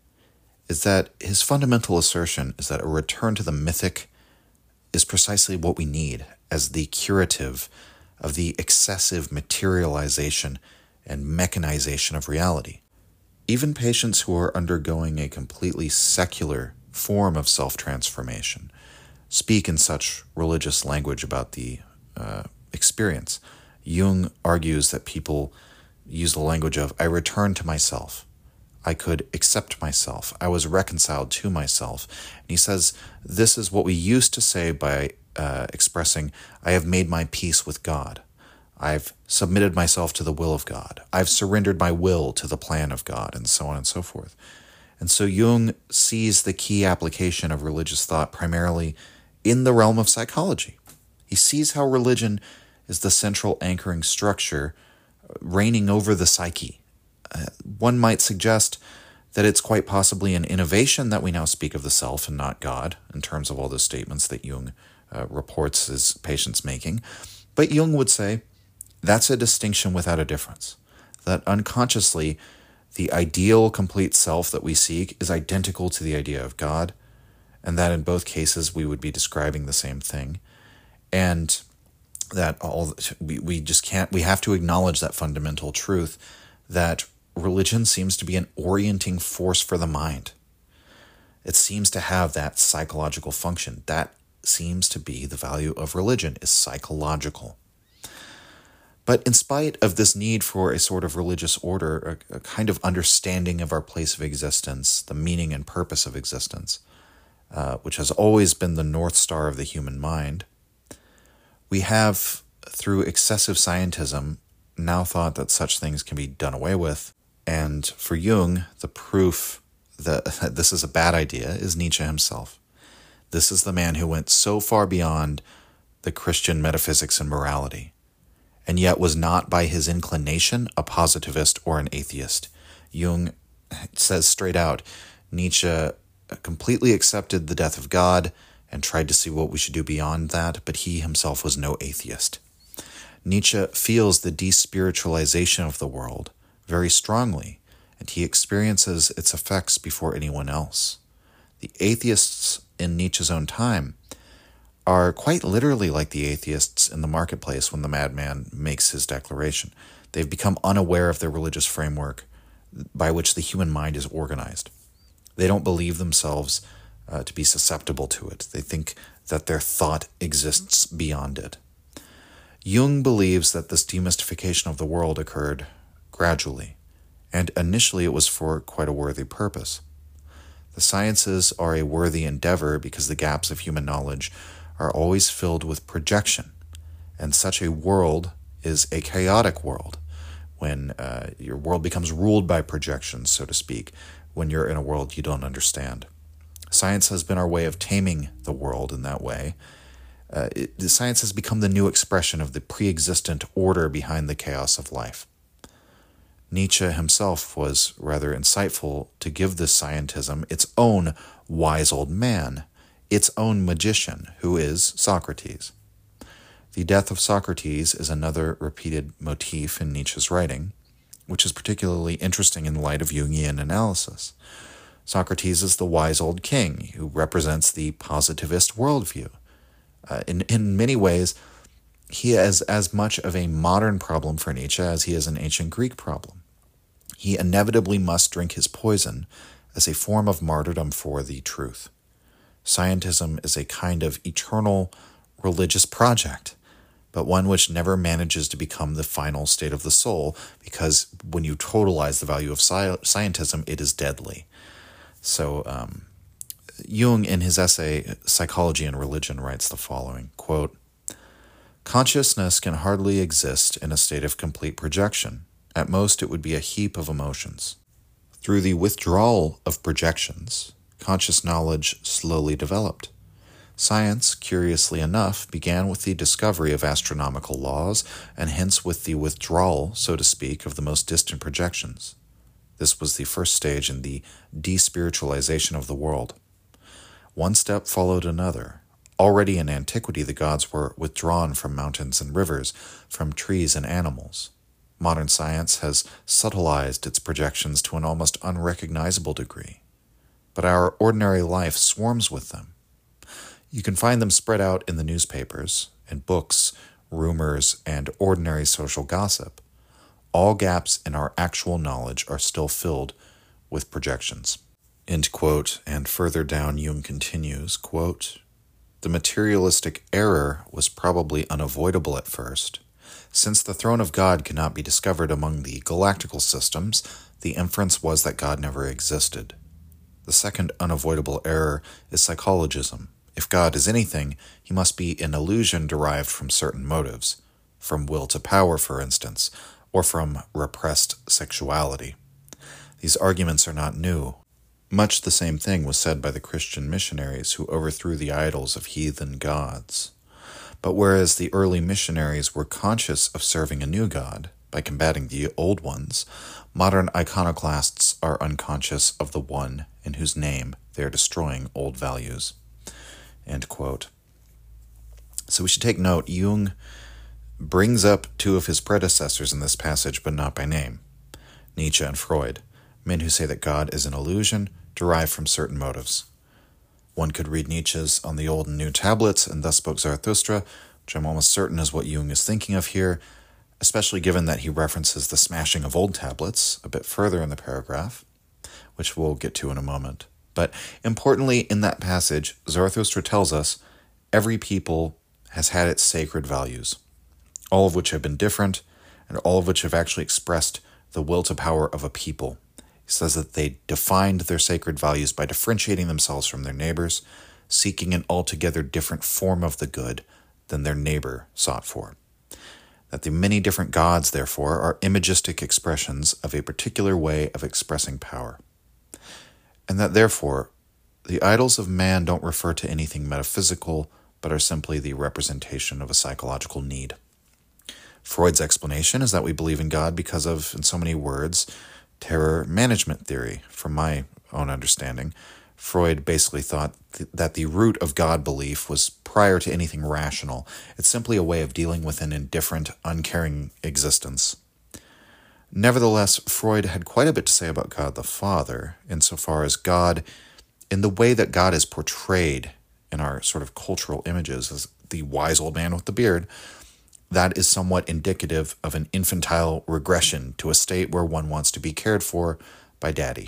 is that his fundamental assertion is that a return to the mythic is precisely what we need as the curative of the excessive materialization and mechanization of reality. Even patients who are undergoing a completely secular form of self-transformation speak in such religious language about the experience. Jung argues that people use the language of, I returned to myself. I could accept myself. I was reconciled to myself. And he says, this is what we used to say by expressing, I have made my peace with God. I've submitted myself to the will of God. I've surrendered my will to the plan of God, and so on and so forth. And so Jung sees the key application of religious thought primarily in the realm of psychology. He sees how religion is the central anchoring structure reigning over the psyche. One might suggest that it's quite possibly an innovation that we now speak of the self and not God, in terms of all the statements that Jung reports his patients making. But Jung would say that's a distinction without a difference, that unconsciously the ideal complete self that we seek is identical to the idea of God, and that in both cases we would be describing the same thing, and that we have to acknowledge that fundamental truth that religion seems to be an orienting force for the mind. It seems to have that psychological function. That seems to be the value of religion, is psychological. But in spite of this need for a sort of religious order, a kind of understanding of our place of existence, the meaning and purpose of existence, which has always been the North Star of the human mind, we have, through excessive scientism, now thought that such things can be done away with. And for Jung, the proof that this is a bad idea is Nietzsche himself. This is the man who went so far beyond the Christian metaphysics and morality, and yet was not by his inclination a positivist or an atheist. Jung says straight out, Nietzsche completely accepted the death of God and tried to see what we should do beyond that, but he himself was no atheist. Nietzsche feels the despiritualization of the world very strongly, and he experiences its effects before anyone else. The atheists in Nietzsche's own time are quite literally like the atheists in the marketplace when the madman makes his declaration. They've become unaware of their religious framework by which the human mind is organized. They don't believe themselves to be susceptible to it. They think that their thought exists beyond it. Jung believes that this demystification of the world occurred gradually, and initially it was for quite a worthy purpose. The sciences are a worthy endeavor because the gaps of human knowledge are always filled with projection, and such a world is a chaotic world when your world becomes ruled by projections, so to speak, when you're in a world you don't understand. Science has been our way of taming the world in that way, Science has become the new expression of the pre-existent order behind the chaos of life. Nietzsche himself was rather insightful to give this scientism its own wise old man, its own magician, who is Socrates. The death of Socrates is another repeated motif in Nietzsche's writing, which is particularly interesting in light of Jungian analysis. Socrates is the wise old king who represents the positivist worldview. In many ways, he is as much of a modern problem for Nietzsche as he is an ancient Greek problem. He inevitably must drink his poison as a form of martyrdom for the truth. Scientism is a kind of eternal religious project, but one which never manages to become the final state of the soul, because when you totalize the value of scientism, it is deadly. So Jung, in his essay Psychology and Religion, writes the following, quote, "Consciousness can hardly exist in a state of complete projection. At most, it would be a heap of emotions. Through the withdrawal of projections, conscious knowledge slowly developed. Science, curiously enough, began with the discovery of astronomical laws, and hence with the withdrawal, so to speak, of the most distant projections. This was the first stage in the despiritualization of the world. One step followed another. Already in antiquity, the gods were withdrawn from mountains and rivers, from trees and animals. Modern science has subtilized its projections to an almost unrecognizable degree. But our ordinary life swarms with them. You can find them spread out in the newspapers, in books, rumors, and ordinary social gossip. All gaps in our actual knowledge are still filled with projections." End quote. And further down, Jung continues, quote, "The materialistic error was probably unavoidable at first. Since the throne of God cannot be discovered among the galactical systems, the inference was that God never existed. The second unavoidable error is psychologism. If God is anything, he must be an illusion derived from certain motives, from will to power, for instance, or from repressed sexuality. These arguments are not new. Much the same thing was said by the Christian missionaries who overthrew the idols of heathen gods. But whereas the early missionaries were conscious of serving a new God by combating the old ones, modern iconoclasts are unconscious of the one in whose name they are destroying old values." End quote. So we should take note, Jung brings up two of his predecessors in this passage, but not by name, Nietzsche and Freud, men who say that God is an illusion derived from certain motives. One could read Nietzsche's On the Old and New Tablets and Thus Spoke Zarathustra, which I'm almost certain is what Jung is thinking of here, especially given that he references the smashing of old tablets a bit further in the paragraph, which we'll get to in a moment. But importantly, in that passage, Zarathustra tells us every people has had its sacred values, all of which have been different, and all of which have actually expressed the will to power of a people. He says that they defined their sacred values by differentiating themselves from their neighbors, seeking an altogether different form of the good than their neighbor sought for. That the many different gods, therefore, are imagistic expressions of a particular way of expressing power. And that, therefore, the idols of man don't refer to anything metaphysical, but are simply the representation of a psychological need. Freud's explanation is that we believe in God because of, in so many words, terror management theory. From my own understanding, Freud basically thought that the root of God belief was prior to anything rational. It's simply a way of dealing with an indifferent, uncaring existence. Nevertheless, Freud had quite a bit to say about God the Father, insofar as God, in the way that God is portrayed in our sort of cultural images as the wise old man with the beard, that is somewhat indicative of an infantile regression to a state where one wants to be cared for by daddy.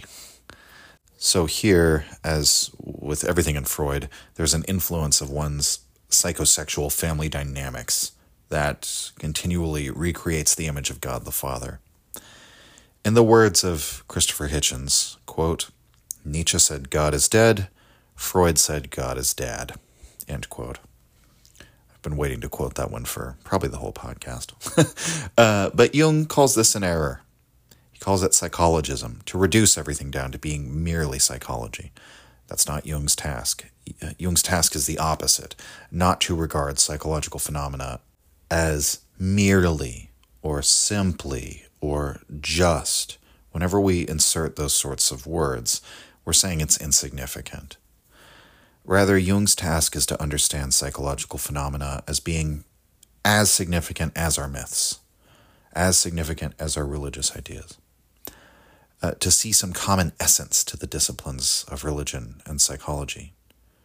So here, as with everything in Freud, there's an influence of one's psychosexual family dynamics that continually recreates the image of God the Father. In the words of Christopher Hitchens, quote, "Nietzsche said God is dead, Freud said God is dad," end quote. I've been waiting to quote that one for probably the whole podcast. But Jung calls this an error. He calls it psychologism, to reduce everything down to being merely psychology. That's not Jung's task. Jung's task is the opposite, not to regard psychological phenomena as merely or simply or just. Whenever we insert those sorts of words, we're saying it's insignificant. Rather, Jung's task is to understand psychological phenomena as being as significant as our myths, as significant as our religious ideas. To see some common essence to the disciplines of religion and psychology.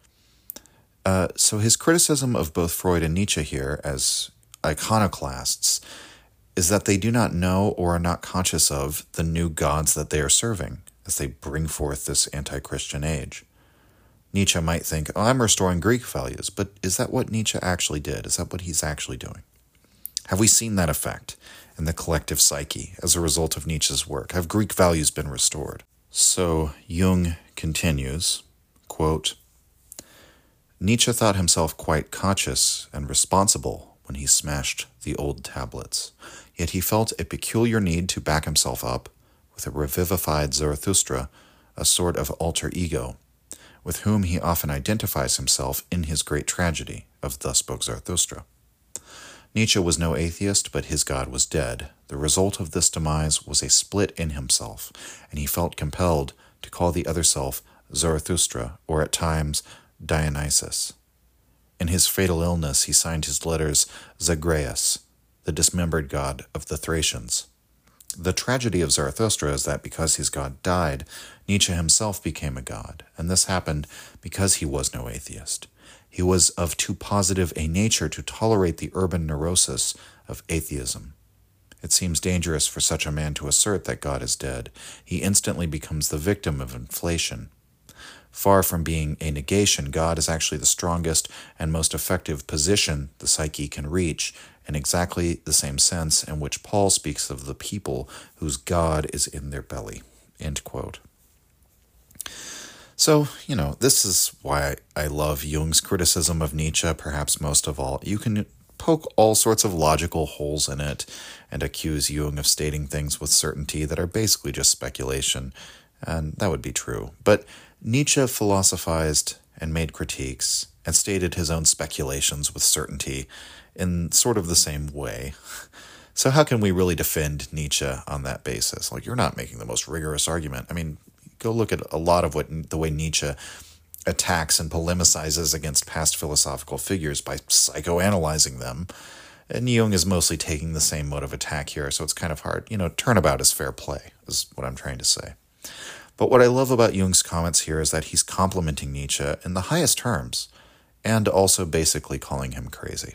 So his criticism of both Freud and Nietzsche here as iconoclasts is that they do not know or are not conscious of the new gods that they are serving as they bring forth this anti-Christian age. Nietzsche might think, I'm restoring Greek values, but is that what Nietzsche actually did? Is that what he's actually doing? Have we seen that effect in the collective psyche as a result of Nietzsche's work? Have Greek values been restored? So Jung continues, quote, Nietzsche thought himself quite conscious and responsible when he smashed the old tablets, yet he felt a peculiar need to back himself up with a revivified Zarathustra, a sort of alter ego, with whom he often identifies himself in his great tragedy of Thus Spoke Zarathustra. Nietzsche was no atheist, but his God was dead. The result of this demise was a split in himself, and he felt compelled to call the other self Zarathustra, or at times Dionysus. In his fatal illness, he signed his letters Zagreus, the dismembered god of the Thracians. The tragedy of Zarathustra is that because his god died, Nietzsche himself became a god, and this happened because he was no atheist. He was of too positive a nature to tolerate the urban neurosis of atheism. It seems dangerous for such a man to assert that God is dead. He instantly becomes the victim of inflation. Far from being a negation, God is actually the strongest and most effective position the psyche can reach, in exactly the same sense in which Paul speaks of the people whose God is in their belly. End quote. So, this is why I love Jung's criticism of Nietzsche, perhaps most of all. You can poke all sorts of logical holes in it and accuse Jung of stating things with certainty that are basically just speculation, and that would be true. But Nietzsche philosophized and made critiques and stated his own speculations with certainty in sort of the same way. So how can we really defend Nietzsche on that basis? You're not making the most rigorous argument. Go look at a lot of the way Nietzsche attacks and polemicizes against past philosophical figures by psychoanalyzing them. And Jung is mostly taking the same mode of attack here, so it's kind of hard. Turnabout is fair play, is what I'm trying to say. But what I love about Jung's comments here is that he's complimenting Nietzsche in the highest terms, and also basically calling him crazy.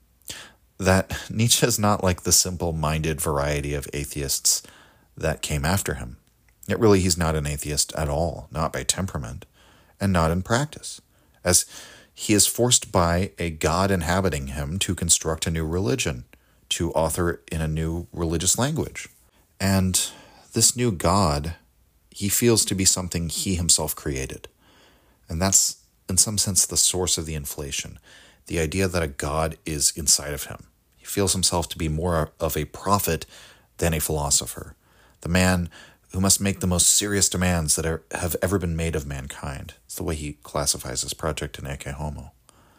That Nietzsche is not like the simple-minded variety of atheists that came after him. Yet really he's not an atheist at all, not by temperament, and not in practice, as he is forced by a God inhabiting him to construct a new religion, to author in a new religious language. And this new God, he feels to be something he himself created. And that's, in some sense, the source of the inflation, the idea that a God is inside of him. He feels himself to be more of a prophet than a philosopher, the man who must make the most serious demands that have ever been made of mankind. It's the way he classifies his project in Ecce Homo.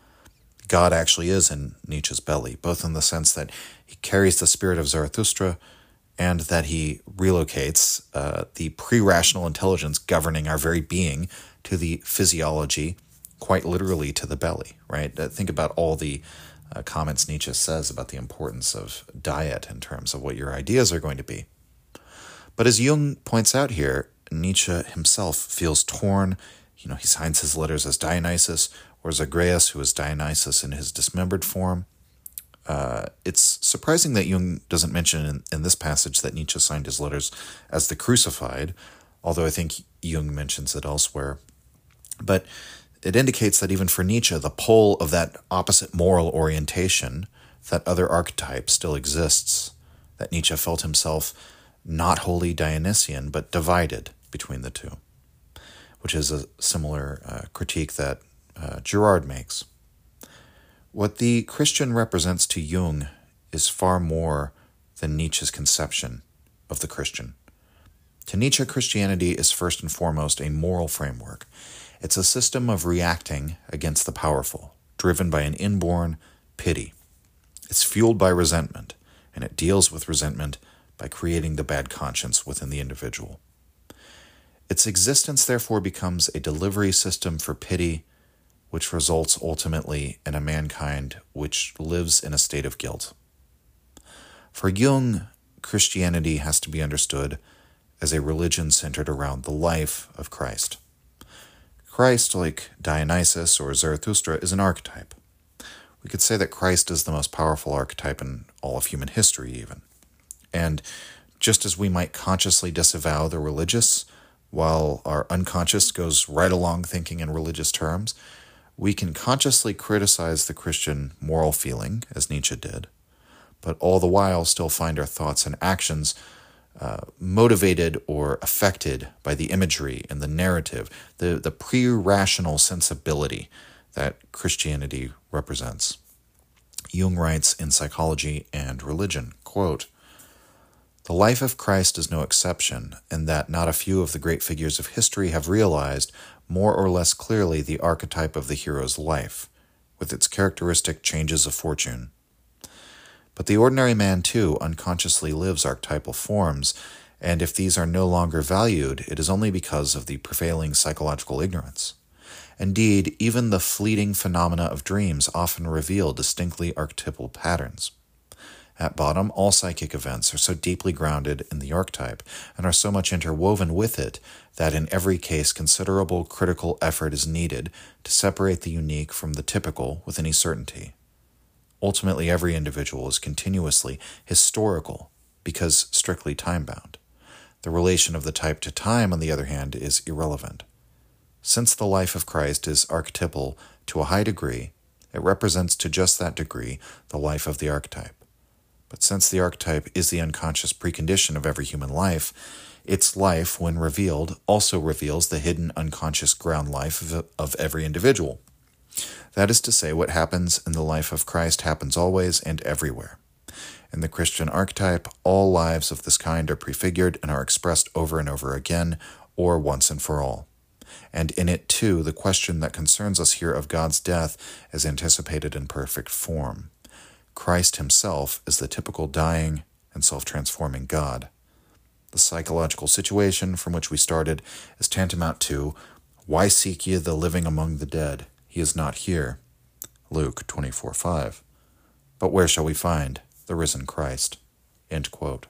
God actually is in Nietzsche's belly, both in the sense that he carries the spirit of Zarathustra and that he relocates the pre-rational intelligence governing our very being to the physiology, quite literally to the belly, right? Think about all the comments Nietzsche says about the importance of diet in terms of what your ideas are going to be. But as Jung points out here, Nietzsche himself feels torn. He signs his letters as Dionysus, or Zagreus, who is Dionysus in his dismembered form. It's surprising that Jung doesn't mention in this passage that Nietzsche signed his letters as the crucified, although I think Jung mentions it elsewhere. But it indicates that even for Nietzsche, the pole of that opposite moral orientation, that other archetype, still exists, that Nietzsche felt himself not wholly Dionysian, but divided between the two, which is a similar critique that Girard makes. What the Christian represents to Jung is far more than Nietzsche's conception of the Christian. To Nietzsche, Christianity is first and foremost a moral framework, It's a system of reacting against the powerful, driven by an inborn pity. It's fueled by resentment, and it deals with resentment by creating the bad conscience within the individual. Its existence, therefore, becomes a delivery system for pity, which results ultimately in a mankind which lives in a state of guilt. For Jung, Christianity has to be understood as a religion centered around the life of Christ. Christ, like Dionysus or Zarathustra, is an archetype. We could say that Christ is the most powerful archetype in all of human history, even. And just as we might consciously disavow the religious, while our unconscious goes right along thinking in religious terms, we can consciously criticize the Christian moral feeling, as Nietzsche did, but all the while still find our thoughts and actions motivated or affected by the imagery and the narrative, the pre-rational sensibility that Christianity represents. Jung writes in Psychology and Religion, quote, "The life of Christ is no exception in that not a few of the great figures of history have realized more or less clearly the archetype of the hero's life, with its characteristic changes of fortune. But the ordinary man, too, unconsciously lives archetypal forms, and if these are no longer valued, it is only because of the prevailing psychological ignorance. Indeed, even the fleeting phenomena of dreams often reveal distinctly archetypal patterns. At bottom, all psychic events are so deeply grounded in the archetype and are so much interwoven with it that in every case considerable critical effort is needed to separate the unique from the typical with any certainty. Ultimately, every individual is continuously historical because strictly time-bound. The relation of the type to time, on the other hand, is irrelevant. Since the life of Christ is archetypal to a high degree, it represents to just that degree the life of the archetype. But since the archetype is the unconscious precondition of every human life, its life, when revealed, also reveals the hidden unconscious ground life of every individual. That is to say, what happens in the life of Christ happens always and everywhere. In the Christian archetype, all lives of this kind are prefigured and are expressed over and over again, or once and for all. And in it, too, the question that concerns us here of God's death is anticipated in perfect form. Christ himself is the typical dying and self-transforming God. The psychological situation from which we started is tantamount to, "Why seek ye the living among the dead? He is not here." Luke 24:5. "But where shall we find the risen Christ?" End quote.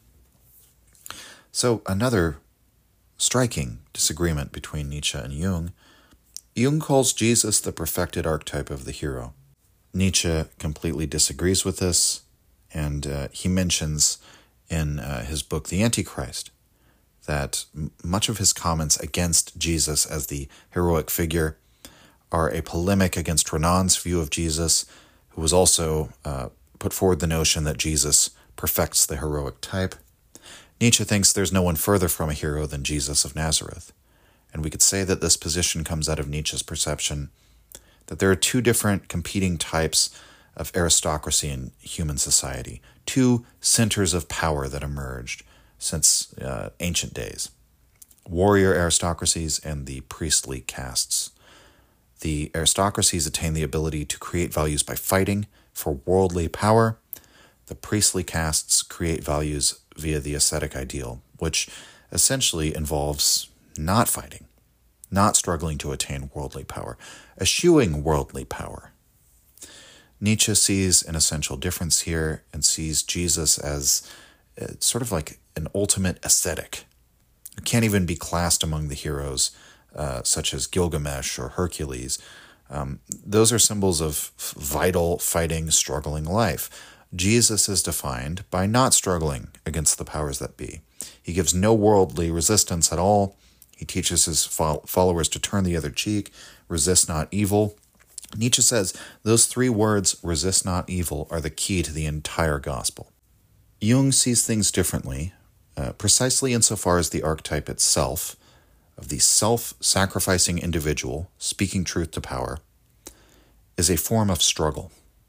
So another striking disagreement between Nietzsche and Jung. Jung calls Jesus the perfected archetype of the hero. Nietzsche completely disagrees with this, and he mentions in his book, The Antichrist, that much of his comments against Jesus as the heroic figure are a polemic against Renan's view of Jesus, who was also put forward the notion that Jesus perfects the heroic type. Nietzsche thinks there's no one further from a hero than Jesus of Nazareth, and we could say that this position comes out of Nietzsche's perception that there are two different competing types of aristocracy in human society, two centers of power that emerged since ancient days: warrior aristocracies and the priestly castes. The aristocracies attain the ability to create values by fighting for worldly power. The priestly castes create values via the ascetic ideal, which essentially involves not fighting, not struggling to attain worldly power, eschewing worldly power. Nietzsche sees an essential difference here and sees Jesus as sort of like an ultimate ascetic, who can't even be classed among the heroes such as Gilgamesh or Hercules. Those are symbols of vital, fighting, struggling life. Jesus is defined by not struggling against the powers that be. He gives no worldly resistance at all. He teaches his followers to turn the other cheek, resist not evil. Nietzsche says those three words, resist not evil, are the key to the entire gospel. Jung sees things differently, precisely insofar as the archetype itself, of the self-sacrificing individual speaking truth to power, is a form of struggle.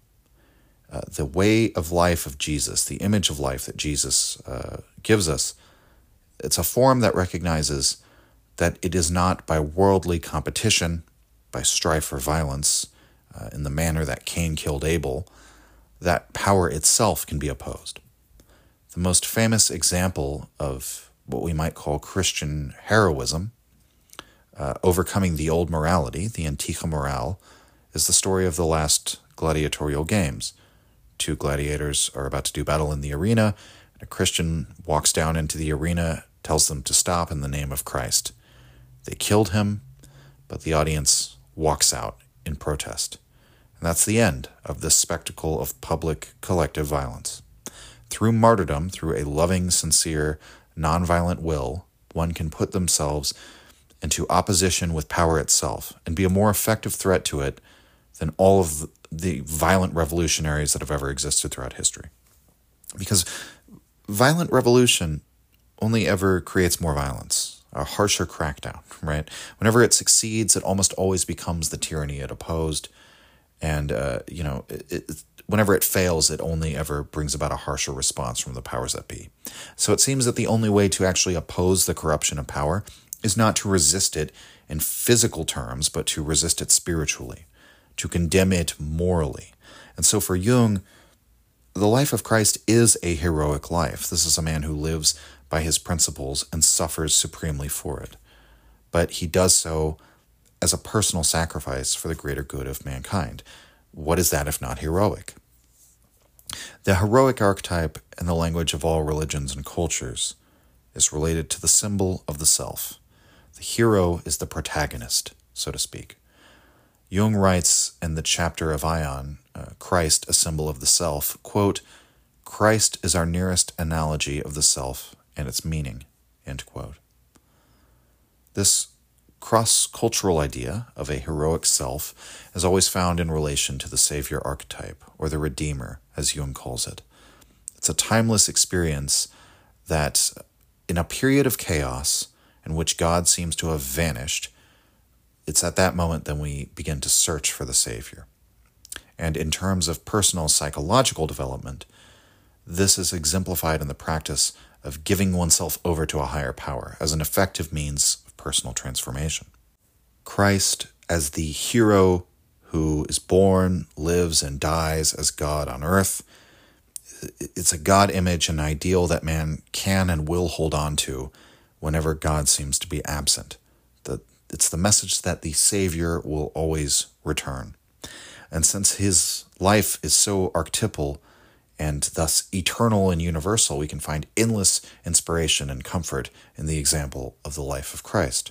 The way of life of Jesus, the image of life that Jesus gives us, it's a form that recognizes that it is not by worldly competition, by strife or violence, in the manner that Cain killed Abel, that power itself can be opposed. The most famous example of what we might call Christian heroism, overcoming the old morality, the anticha morale, is the story of the last gladiatorial games. Two gladiators are about to do battle in the arena, and a Christian walks down into the arena, tells them to stop in the name of Christ. They killed him, but the audience walks out in protest. And that's the end of this spectacle of public collective violence. Through martyrdom, through a loving, sincere, nonviolent will, one can put themselves into opposition with power itself and be a more effective threat to it than all of the violent revolutionaries that have ever existed throughout history. Because violent revolution only ever creates more violence, a harsher crackdown, right? Whenever it succeeds, it almost always becomes the tyranny it opposed. And, whenever it fails, it only ever brings about a harsher response from the powers that be. So it seems that the only way to actually oppose the corruption of power is not to resist it in physical terms, but to resist it spiritually, to condemn it morally. And so for Jung, the life of Christ is a heroic life. This is a man who lives by his principles and suffers supremely for it. But he does so as a personal sacrifice for the greater good of mankind. What is that if not heroic? The heroic archetype in the language of all religions and cultures is related to the symbol of the self. The hero is the protagonist, so to speak. Jung writes in the chapter of Ion, Christ, a symbol of the self, quote, "Christ is our nearest analogy of the self and its meaning," end quote. This cross-cultural idea of a heroic self is always found in relation to the savior archetype, or the redeemer, as Jung calls it. It's a timeless experience that, in a period of chaos in which God seems to have vanished, it's at that moment that we begin to search for the savior. And in terms of personal psychological development, this is exemplified in the practice of giving oneself over to a higher power as an effective means of personal transformation. Christ as the hero who is born, lives, and dies as God on earth. It's a God image, an ideal that man can and will hold on to whenever God seems to be absent. It's the message that the Savior will always return. And since his life is so archetypal and thus eternal and universal, we can find endless inspiration and comfort in the example of the life of Christ.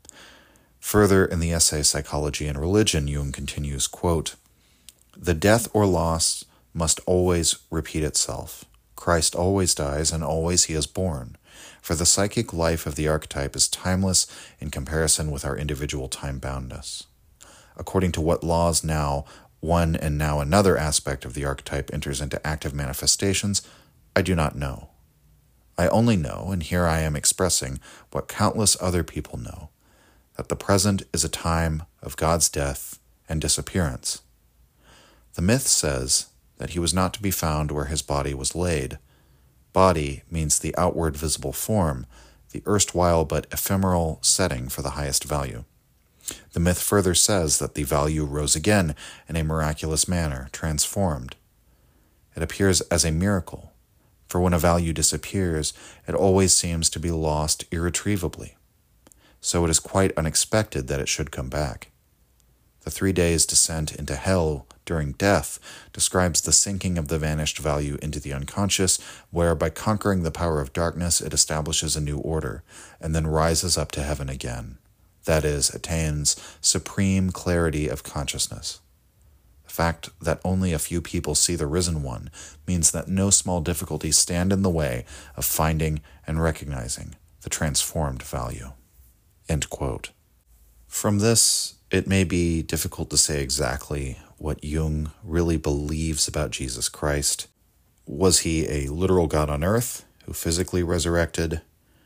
Further, in the essay Psychology and Religion, Jung continues, quote, "The death or loss must always repeat itself. Christ always dies, and always he is born. For the psychic life of the archetype is timeless in comparison with our individual time-boundness. According to what laws now one and now another aspect of the archetype enters into active manifestations, I do not know. I only know, and here I am expressing what countless other people know, that the present is a time of God's death and disappearance. The myth says that he was not to be found where his body was laid. Body means the outward visible form, the erstwhile but ephemeral setting for the highest value. The myth further says that the value rose again in a miraculous manner, transformed. It appears as a miracle, for when a value disappears, it always seems to be lost irretrievably. So it is quite unexpected that it should come back. The 3 days' descent into hell during death describes the sinking of the vanished value into the unconscious, where by conquering the power of darkness it establishes a new order, and then rises up to heaven again. That is, attains supreme clarity of consciousness. The fact that only a few people see the risen one means that no small difficulties stand in the way of finding and recognizing the transformed value." End quote. From this, it may be difficult to say exactly what Jung really believes about Jesus Christ. Was he a literal God on earth who physically resurrected?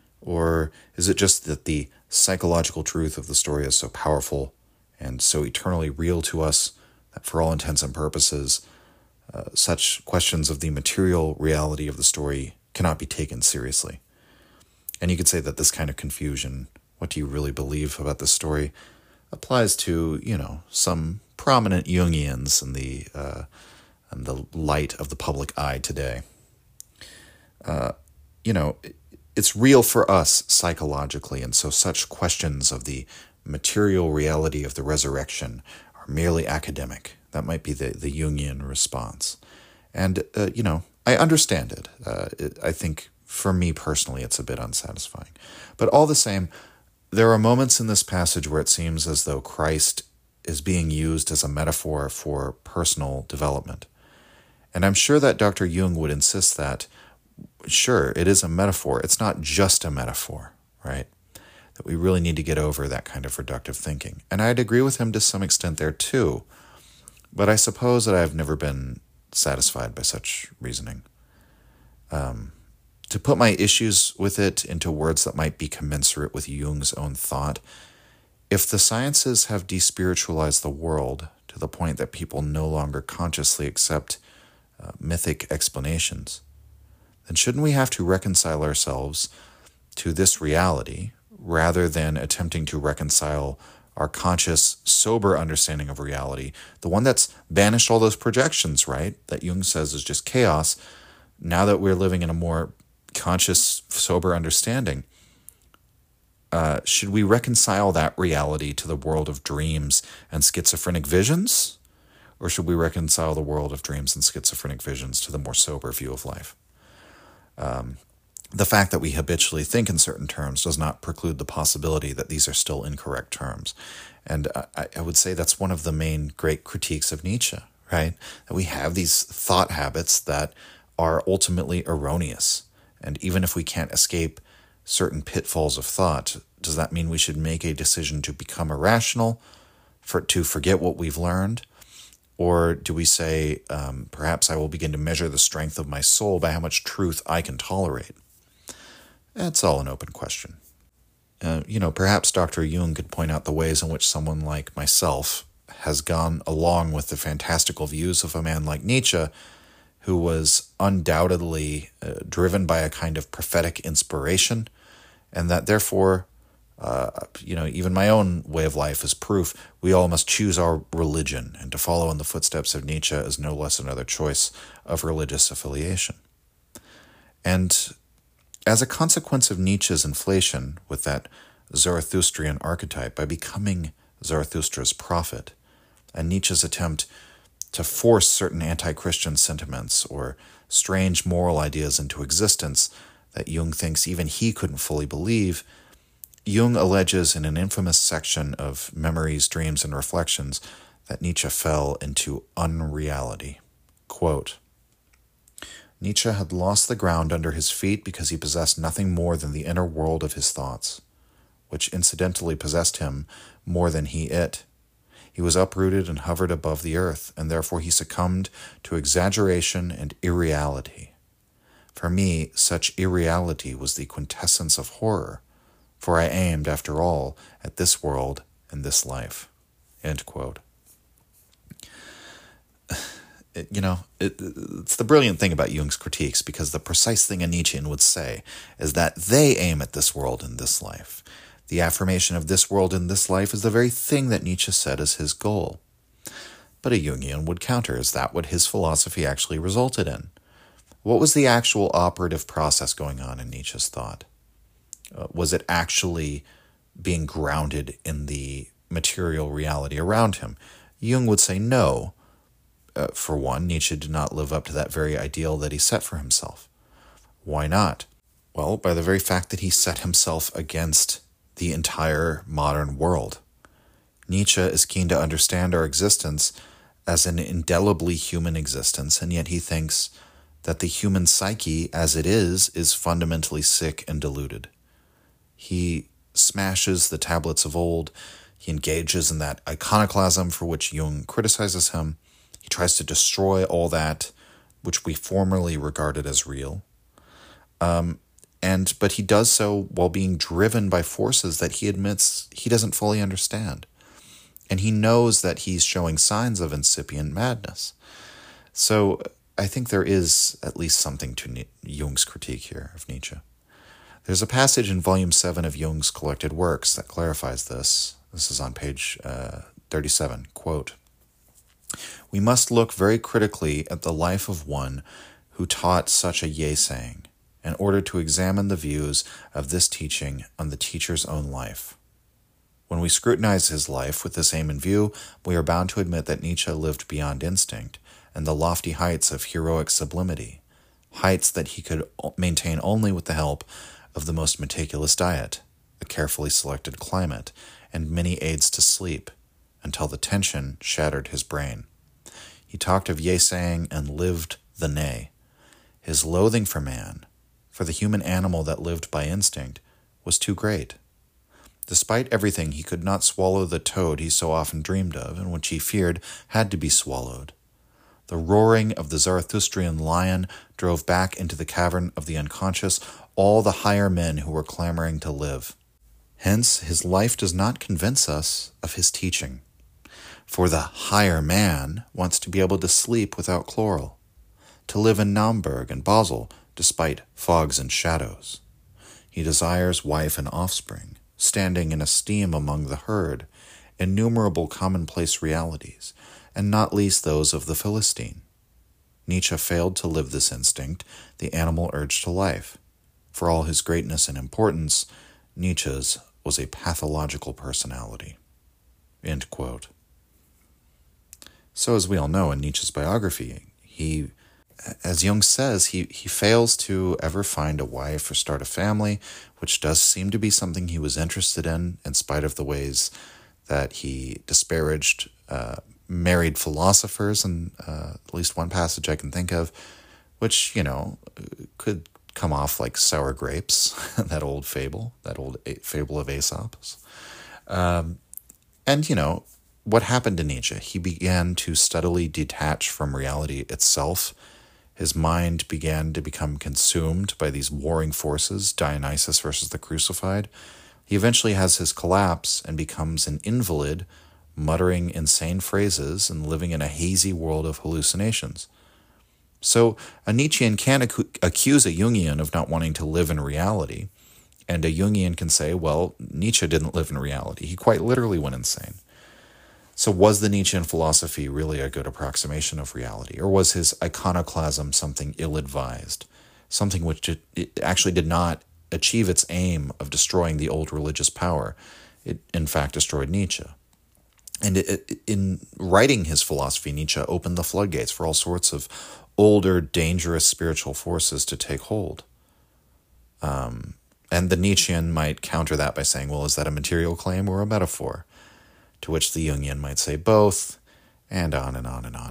Or is it just that the psychological truth of the story is so powerful and so eternally real to us that for all intents and purposes, such questions of the material reality of the story cannot be taken seriously? And you could say that this kind of confusion what do you really believe about this story, applies to, some prominent Jungians in the light of the public eye today. It's real for us psychologically, and so such questions of the material reality of the resurrection are merely academic. That might be the Jungian response. And, I understand it. I think, for me personally, it's a bit unsatisfying. But all the same, there are moments in this passage where it seems as though Christ is being used as a metaphor for personal development. And I'm sure that Dr. Jung would insist that, sure, it is a metaphor. It's not just a metaphor, right? That we really need to get over that kind of reductive thinking. And I'd agree with him to some extent there too. But I suppose that I've never been satisfied by such reasoning. To put my issues with it into words that might be commensurate with Jung's own thought, if the sciences have despiritualized the world to the point that people no longer consciously accept mythic explanations, then shouldn't we have to reconcile ourselves to this reality rather than attempting to reconcile our conscious, sober understanding of reality, the one that's banished all those projections, right, that Jung says is just chaos, now that we're living in a more conscious, sober understanding? Should we reconcile that reality to the world of dreams and schizophrenic visions? Or should we reconcile the world of dreams and schizophrenic visions to the more sober view of life? The fact that we habitually think in certain terms does not preclude the possibility that these are still incorrect terms. And I would say that's one of the main great critiques of Nietzsche, right? That we have these thought habits that are ultimately erroneous. And even if we can't escape certain pitfalls of thought, does that mean we should make a decision to become irrational, to forget what we've learned? Or do we say, perhaps I will begin to measure the strength of my soul by how much truth I can tolerate? That's all an open question. Perhaps Dr. Jung could point out the ways in which someone like myself has gone along with the fantastical views of a man like Nietzsche, who was undoubtedly driven by a kind of prophetic inspiration, and that therefore, even my own way of life is proof we all must choose our religion, and to follow in the footsteps of Nietzsche is no less another choice of religious affiliation. And as a consequence of Nietzsche's inflation with that Zarathustrian archetype by becoming Zarathustra's prophet, and Nietzsche's attempt to force certain anti-Christian sentiments or strange moral ideas into existence that Jung thinks even he couldn't fully believe, Jung alleges in an infamous section of Memories, Dreams, and Reflections that Nietzsche fell into unreality. Quote, Nietzsche had lost the ground under his feet because he possessed nothing more than the inner world of his thoughts, which incidentally possessed him more than he it. He was uprooted and hovered above the earth, and therefore he succumbed to exaggeration and irreality. For me, such irreality was the quintessence of horror, for I aimed, after all, at this world and this life. End quote. It's the brilliant thing about Jung's critiques, because the precise thing a Nietzschean would say is that they aim at this world and this life. The affirmation of this world and this life is the very thing that Nietzsche said as his goal. But a Jungian would counter, is that what his philosophy actually resulted in? What was the actual operative process going on in Nietzsche's thought? Was it actually being grounded in the material reality around him? Jung would say no. For one, Nietzsche did not live up to that very ideal that he set for himself. Why not? Well, by the very fact that he set himself against the entire modern world. Nietzsche is keen to understand our existence as an indelibly human existence, and yet he thinks that the human psyche as it is fundamentally sick and deluded. He smashes the tablets of old. He engages in that iconoclasm for which Jung criticizes him. He tries to destroy all that which we formerly regarded as real. But he does so while being driven by forces that he admits he doesn't fully understand. And he knows that he's showing signs of incipient madness. So I think there is at least something to Jung's critique here of Nietzsche. There's a passage in Volume 7 of Jung's collected works that clarifies this. This is on page 37. Quote, "We must look very critically at the life of one who taught such a yea-saying, in order to examine the views of this teaching on the teacher's own life. When we scrutinize his life with this aim in view, we are bound to admit that Nietzsche lived beyond instinct and the lofty heights of heroic sublimity, heights that he could maintain only with the help of the most meticulous diet, a carefully selected climate, and many aids to sleep, until the tension shattered his brain. He talked of yea-saying and lived the nay. His loathing for man, for the human animal that lived by instinct, was too great. Despite everything, he could not swallow the toad he so often dreamed of, and which he feared had to be swallowed. The roaring of the Zarathustrian lion drove back into the cavern of the unconscious all the higher men who were clamoring to live. Hence, his life does not convince us of his teaching. For the higher man wants to be able to sleep without chloral, to live in Naumburg and Basel despite fogs and shadows. He desires wife and offspring, standing in esteem among the herd, innumerable commonplace realities, and not least those of the Philistine. Nietzsche failed to live this instinct, the animal urge to life. For all his greatness and importance, Nietzsche's was a pathological personality." End quote. So as we all know in Nietzsche's biography, he, as Jung says, he fails to ever find a wife or start a family, which does seem to be something he was interested in spite of the ways that he disparaged married philosophers, and at least one passage I can think of, which, could come off like sour grapes, that old fable of Aesop's. And, what happened to Nietzsche? He began to steadily detach from reality itself. His mind began to become consumed by these warring forces, Dionysus versus the crucified. He eventually has his collapse and becomes an invalid, muttering insane phrases and living in a hazy world of hallucinations. So a Nietzschean can't accuse a Jungian of not wanting to live in reality, and a Jungian can say, well, Nietzsche didn't live in reality. He quite literally went insane. So was the Nietzschean philosophy really a good approximation of reality, or was his iconoclasm something ill-advised, something which it actually did not achieve its aim of destroying the old religious power? It, in fact, destroyed Nietzsche. And in writing his philosophy, Nietzsche opened the floodgates for all sorts of older, dangerous spiritual forces to take hold. And the Nietzschean might counter that by saying, well, is that a material claim or a metaphor? To which the Jungian might say both, and on and on and on.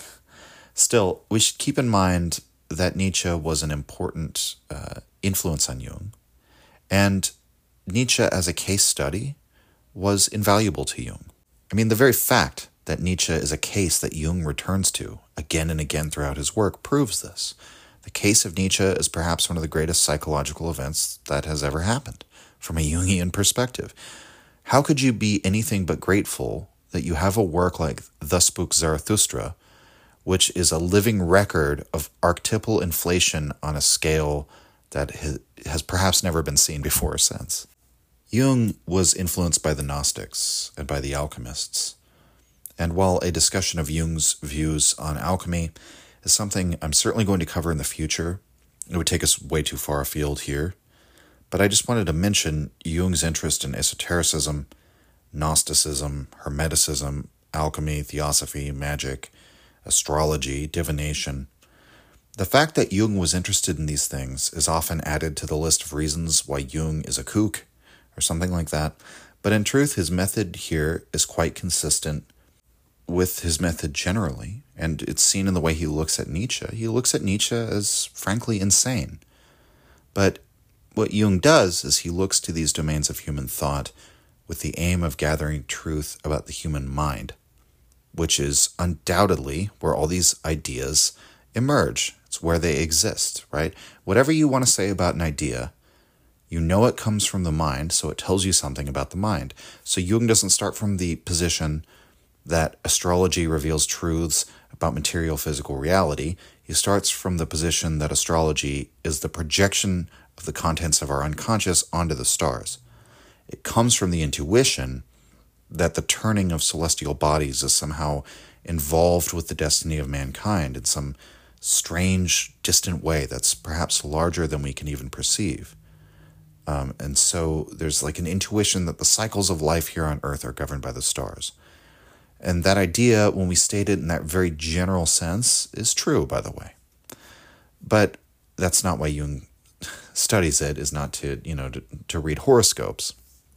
Still, we should keep in mind that Nietzsche was an important influence on Jung, and Nietzsche as a case study was invaluable to Jung. I mean, the very fact that Nietzsche is a case that Jung returns to again and again throughout his work proves this. The case of Nietzsche is perhaps one of the greatest psychological events that has ever happened from a Jungian perspective. How could you be anything but grateful that you have a work like Thus Spoke Zarathustra, which is a living record of archetypal inflation on a scale that has perhaps never been seen before or since? Jung was influenced by the Gnostics and by the alchemists. And while a discussion of Jung's views on alchemy is something I'm certainly going to cover in the future, it would take us way too far afield here. But I just wanted to mention Jung's interest in esotericism, Gnosticism, Hermeticism, alchemy, theosophy, magic, astrology, divination. The fact that Jung was interested in these things is often added to the list of reasons why Jung is a kook, or something like that. But in truth, his method here is quite consistent with his method generally, and it's seen in the way he looks at Nietzsche. He looks at Nietzsche as, frankly, insane. But what Jung does is he looks to these domains of human thought with the aim of gathering truth about the human mind, which is undoubtedly where all these ideas emerge. It's where they exist, right? Whatever you want to say about an idea, you know it comes from the mind, so it tells you something about the mind. So Jung doesn't start from the position that astrology reveals truths about material physical reality. He starts from the position that astrology is the projection of the contents of our unconscious onto the stars. It comes from the intuition that the turning of celestial bodies is somehow involved with the destiny of mankind in some strange, distant way that's perhaps larger than we can even perceive. And so there's like an intuition that the cycles of life here on Earth are governed by the stars. And that idea, when we state it in that very general sense, is true, by the way. But that's not why Jung studies it, is not to read horoscopes.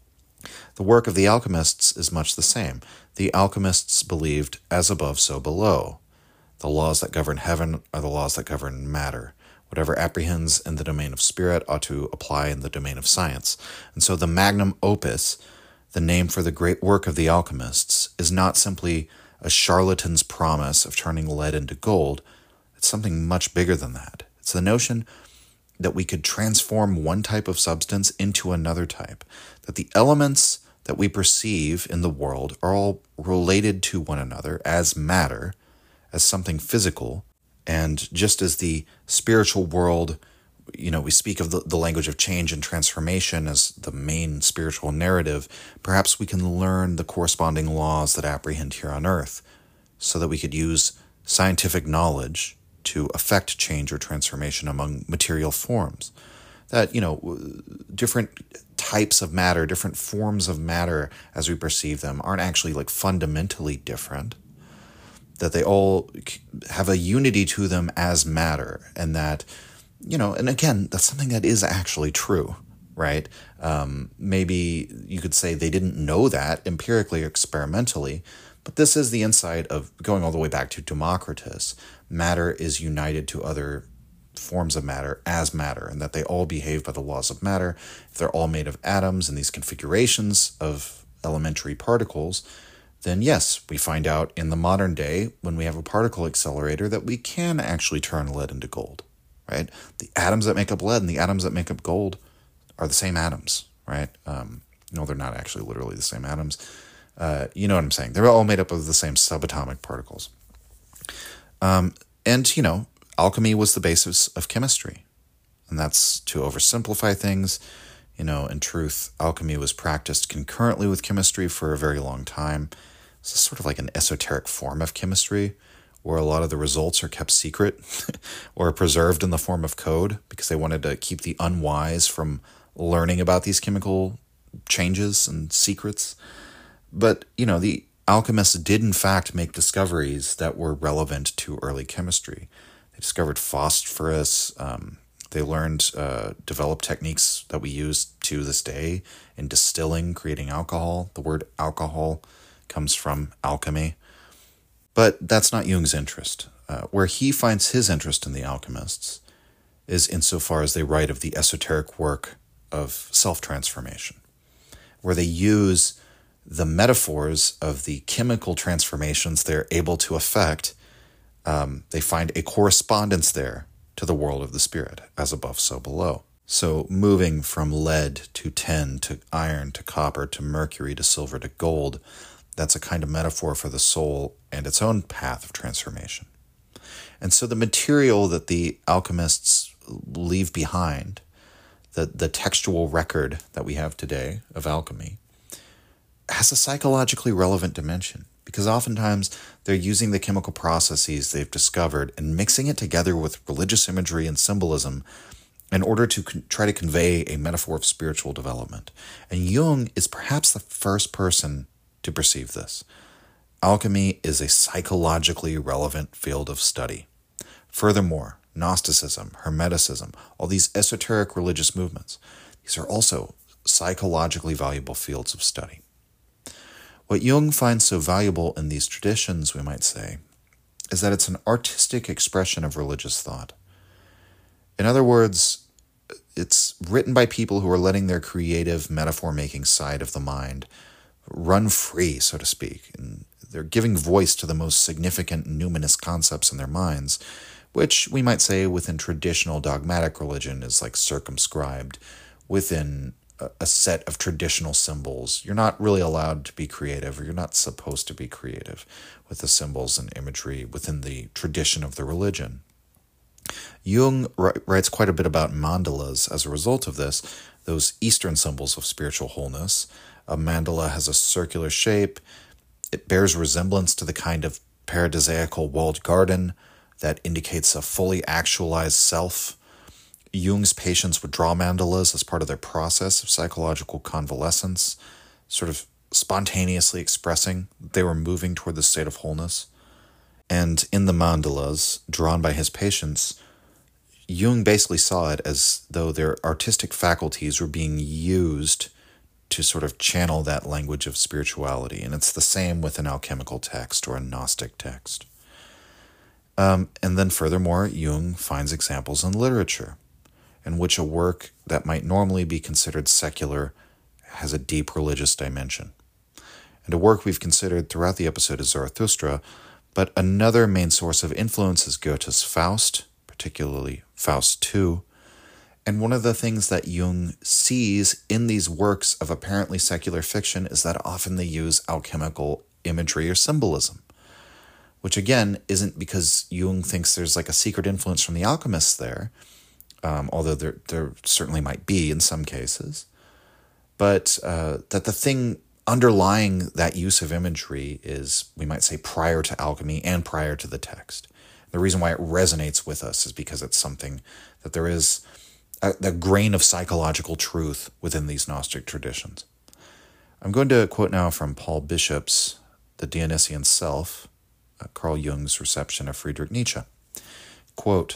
The work of the alchemists is much the same. The alchemists believed, as above, so below. The laws that govern heaven are the laws that govern matter. Whatever apprehends in the domain of spirit ought to apply in the domain of science. And so the magnum opus, the name for the great work of the alchemists, is not simply a charlatan's promise of turning lead into gold. It's something much bigger than that. It's the notion that we could transform one type of substance into another type, that the elements that we perceive in the world are all related to one another as matter, as something physical. And just as the spiritual world, we speak of the language of change and transformation as the main spiritual narrative, perhaps we can learn the corresponding laws that apprehend here on Earth so that we could use scientific knowledge to affect change or transformation among material forms. That, different types of matter, different forms of matter as we perceive them aren't actually like fundamentally different. That they all have a unity to them as matter, and that, and again, that's something that is actually true, right? Maybe you could say they didn't know that empirically or experimentally, but this is the insight of going all the way back to Democritus. Matter is united to other forms of matter as matter, and that they all behave by the laws of matter. If they're all made of atoms and these configurations of elementary particles, then yes, we find out in the modern day, when we have a particle accelerator, that we can actually turn lead into gold, right? The atoms that make up lead and the atoms that make up gold are the same atoms, right? No, they're not actually literally the same atoms. You know what I'm saying? They're all made up of the same subatomic particles. And, alchemy was the basis of chemistry. And that's to oversimplify things. In truth, alchemy was practiced concurrently with chemistry for a very long time. It's sort of like an esoteric form of chemistry where a lot of the results are kept secret or preserved in the form of code because they wanted to keep the unwise from learning about these chemical changes and secrets. But, the alchemists did in fact make discoveries that were relevant to early chemistry. They discovered phosphorus. They learned, developed techniques that we use to this day in distilling, creating alcohol. The word alcohol comes from alchemy. But that's not Jung's interest. Where he finds his interest in the alchemists is insofar as they write of the esoteric work of self-transformation, where they use the metaphors of the chemical transformations they're able to effect. They find a correspondence there to the world of the spirit, as above, so below. So moving from lead to tin to iron to copper to mercury to silver to gold, that's a kind of metaphor for the soul and its own path of transformation. And so the material that the alchemists leave behind, the textual record that we have today of alchemy, has a psychologically relevant dimension. Because oftentimes they're using the chemical processes they've discovered and mixing it together with religious imagery and symbolism in order to try to convey a metaphor of spiritual development. And Jung is perhaps the first person to perceive this. Alchemy is a psychologically relevant field of study. Furthermore, Gnosticism, Hermeticism, all these esoteric religious movements, these are also psychologically valuable fields of study. What Jung finds so valuable in these traditions, we might say, is that it's an artistic expression of religious thought. In other words, it's written by people who are letting their creative metaphor-making side of the mind run free, so to speak, and they're giving voice to the most significant numinous concepts in their minds, which we might say within traditional dogmatic religion is like circumscribed within a set of traditional symbols. You're not really allowed to be creative, or you're not supposed to be creative with the symbols and imagery within the tradition of the religion. Jung writes quite a bit about mandalas as a result of this, those Eastern symbols of spiritual wholeness. A mandala has a circular shape. It bears resemblance to the kind of paradisiacal walled garden that indicates a fully actualized self. Jung's patients would draw mandalas as part of their process of psychological convalescence, sort of spontaneously expressing they were moving toward the state of wholeness. And in the mandalas drawn by his patients, Jung basically saw it as though their artistic faculties were being used to sort of channel that language of spirituality. And it's the same with an alchemical text or a Gnostic text. And then furthermore, Jung finds examples in literature in which a work that might normally be considered secular has a deep religious dimension. And a work we've considered throughout the episode is Zarathustra, but another main source of influence is Goethe's Faust, particularly Faust II. And one of the things that Jung sees in these works of apparently secular fiction is that often they use alchemical imagery or symbolism, which again isn't because Jung thinks there's like a secret influence from the alchemists there, although there certainly might be in some cases, but that the thing underlying that use of imagery is, we might say, prior to alchemy and prior to the text. The reason why it resonates with us is because it's something that there is the grain of psychological truth within these Gnostic traditions. I'm going to quote now from Paul Bishop's The Dionysian Self, Carl Jung's reception of Friedrich Nietzsche. Quote,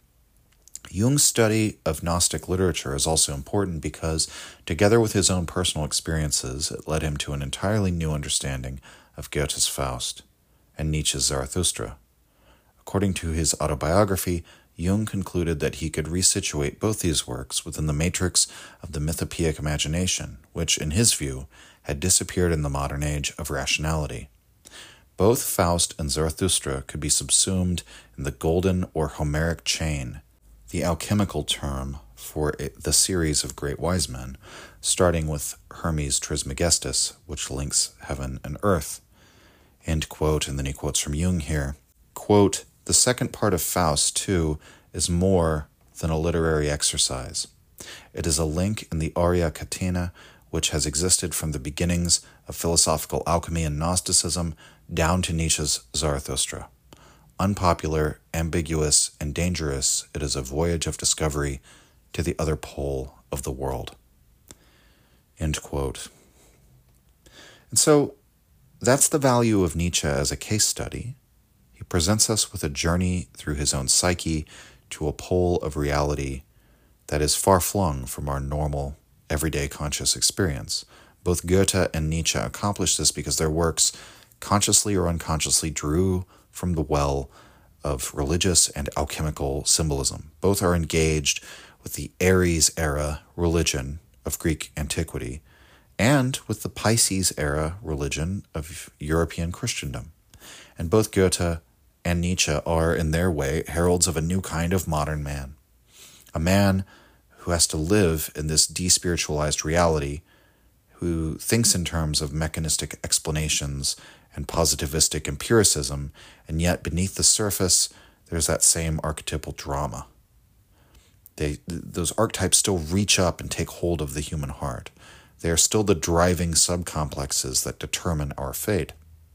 Jung's study of Gnostic literature is also important because, together with his own personal experiences, it led him to an entirely new understanding of Goethe's Faust and Nietzsche's Zarathustra. According to his autobiography, Jung concluded that he could resituate both these works within the matrix of the mythopoeic imagination, which, in his view, had disappeared in the modern age of rationality. Both Faust and Zarathustra could be subsumed in the golden or Homeric chain, the alchemical term for the series of great wise men, starting with Hermes Trismegistus, which links heaven and earth. End quote, and then he quotes from Jung here. Quote, the second part of Faust, too, is more than a literary exercise. It is a link in the Aurea Catena, which has existed from the beginnings of philosophical alchemy and Gnosticism down to Nietzsche's Zarathustra. Unpopular, ambiguous, and dangerous, it is a voyage of discovery to the other pole of the world. End quote. And so that's the value of Nietzsche as a case study. He presents us with a journey through his own psyche to a pole of reality that is far flung from our normal, everyday conscious experience. Both Goethe and Nietzsche accomplished this because their works, consciously or unconsciously, drew from the well of religious and alchemical symbolism. Both are engaged with the Aries era religion of Greek antiquity and with the Pisces era religion of European Christendom. And both Goethe and Nietzsche are, in their way, heralds of a new kind of modern man. A man who has to live in this despiritualized reality, who thinks in terms of mechanistic explanations and positivistic empiricism, and yet beneath the surface, there's that same archetypal drama. Those archetypes still reach up and take hold of the human heart. They are still the driving subcomplexes that determine our fate.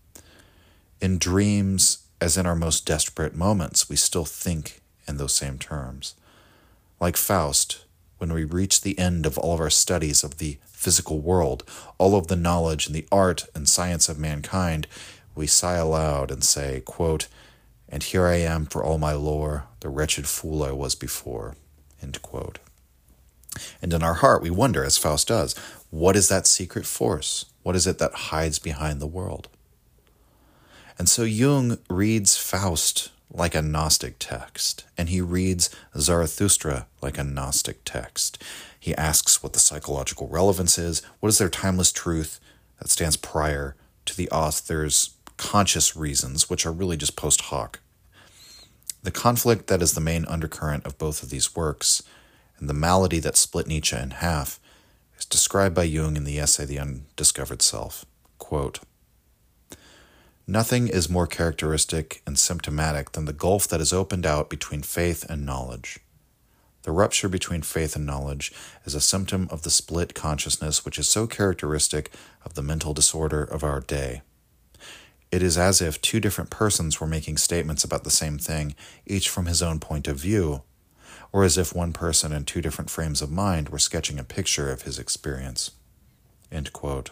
In dreams, as in our most desperate moments, we still think in those same terms. Like Faust, when we reach the end of all of our studies of the physical world, all of the knowledge and the art and science of mankind, we sigh aloud and say, quote, and here I am for all my lore, the wretched fool I was before, end quote. And in our heart, we wonder, as Faust does, what is that secret force? What is it that hides behind the world? And so Jung reads Faust like a Gnostic text, and he reads Zarathustra like a Gnostic text. He asks what the psychological relevance is, what is their timeless truth that stands prior to the author's conscious reasons, which are really just post hoc. The conflict that is the main undercurrent of both of these works, and the malady that split Nietzsche in half, is described by Jung in the essay The Undiscovered Self. Quote, Nothing is more characteristic and symptomatic than the gulf that is opened out between faith and knowledge. The rupture between faith and knowledge is a symptom of the split consciousness which is so characteristic of the mental disorder of our day. It is as if two different persons were making statements about the same thing, each from his own point of view, or as if one person in two different frames of mind were sketching a picture of his experience." End quote.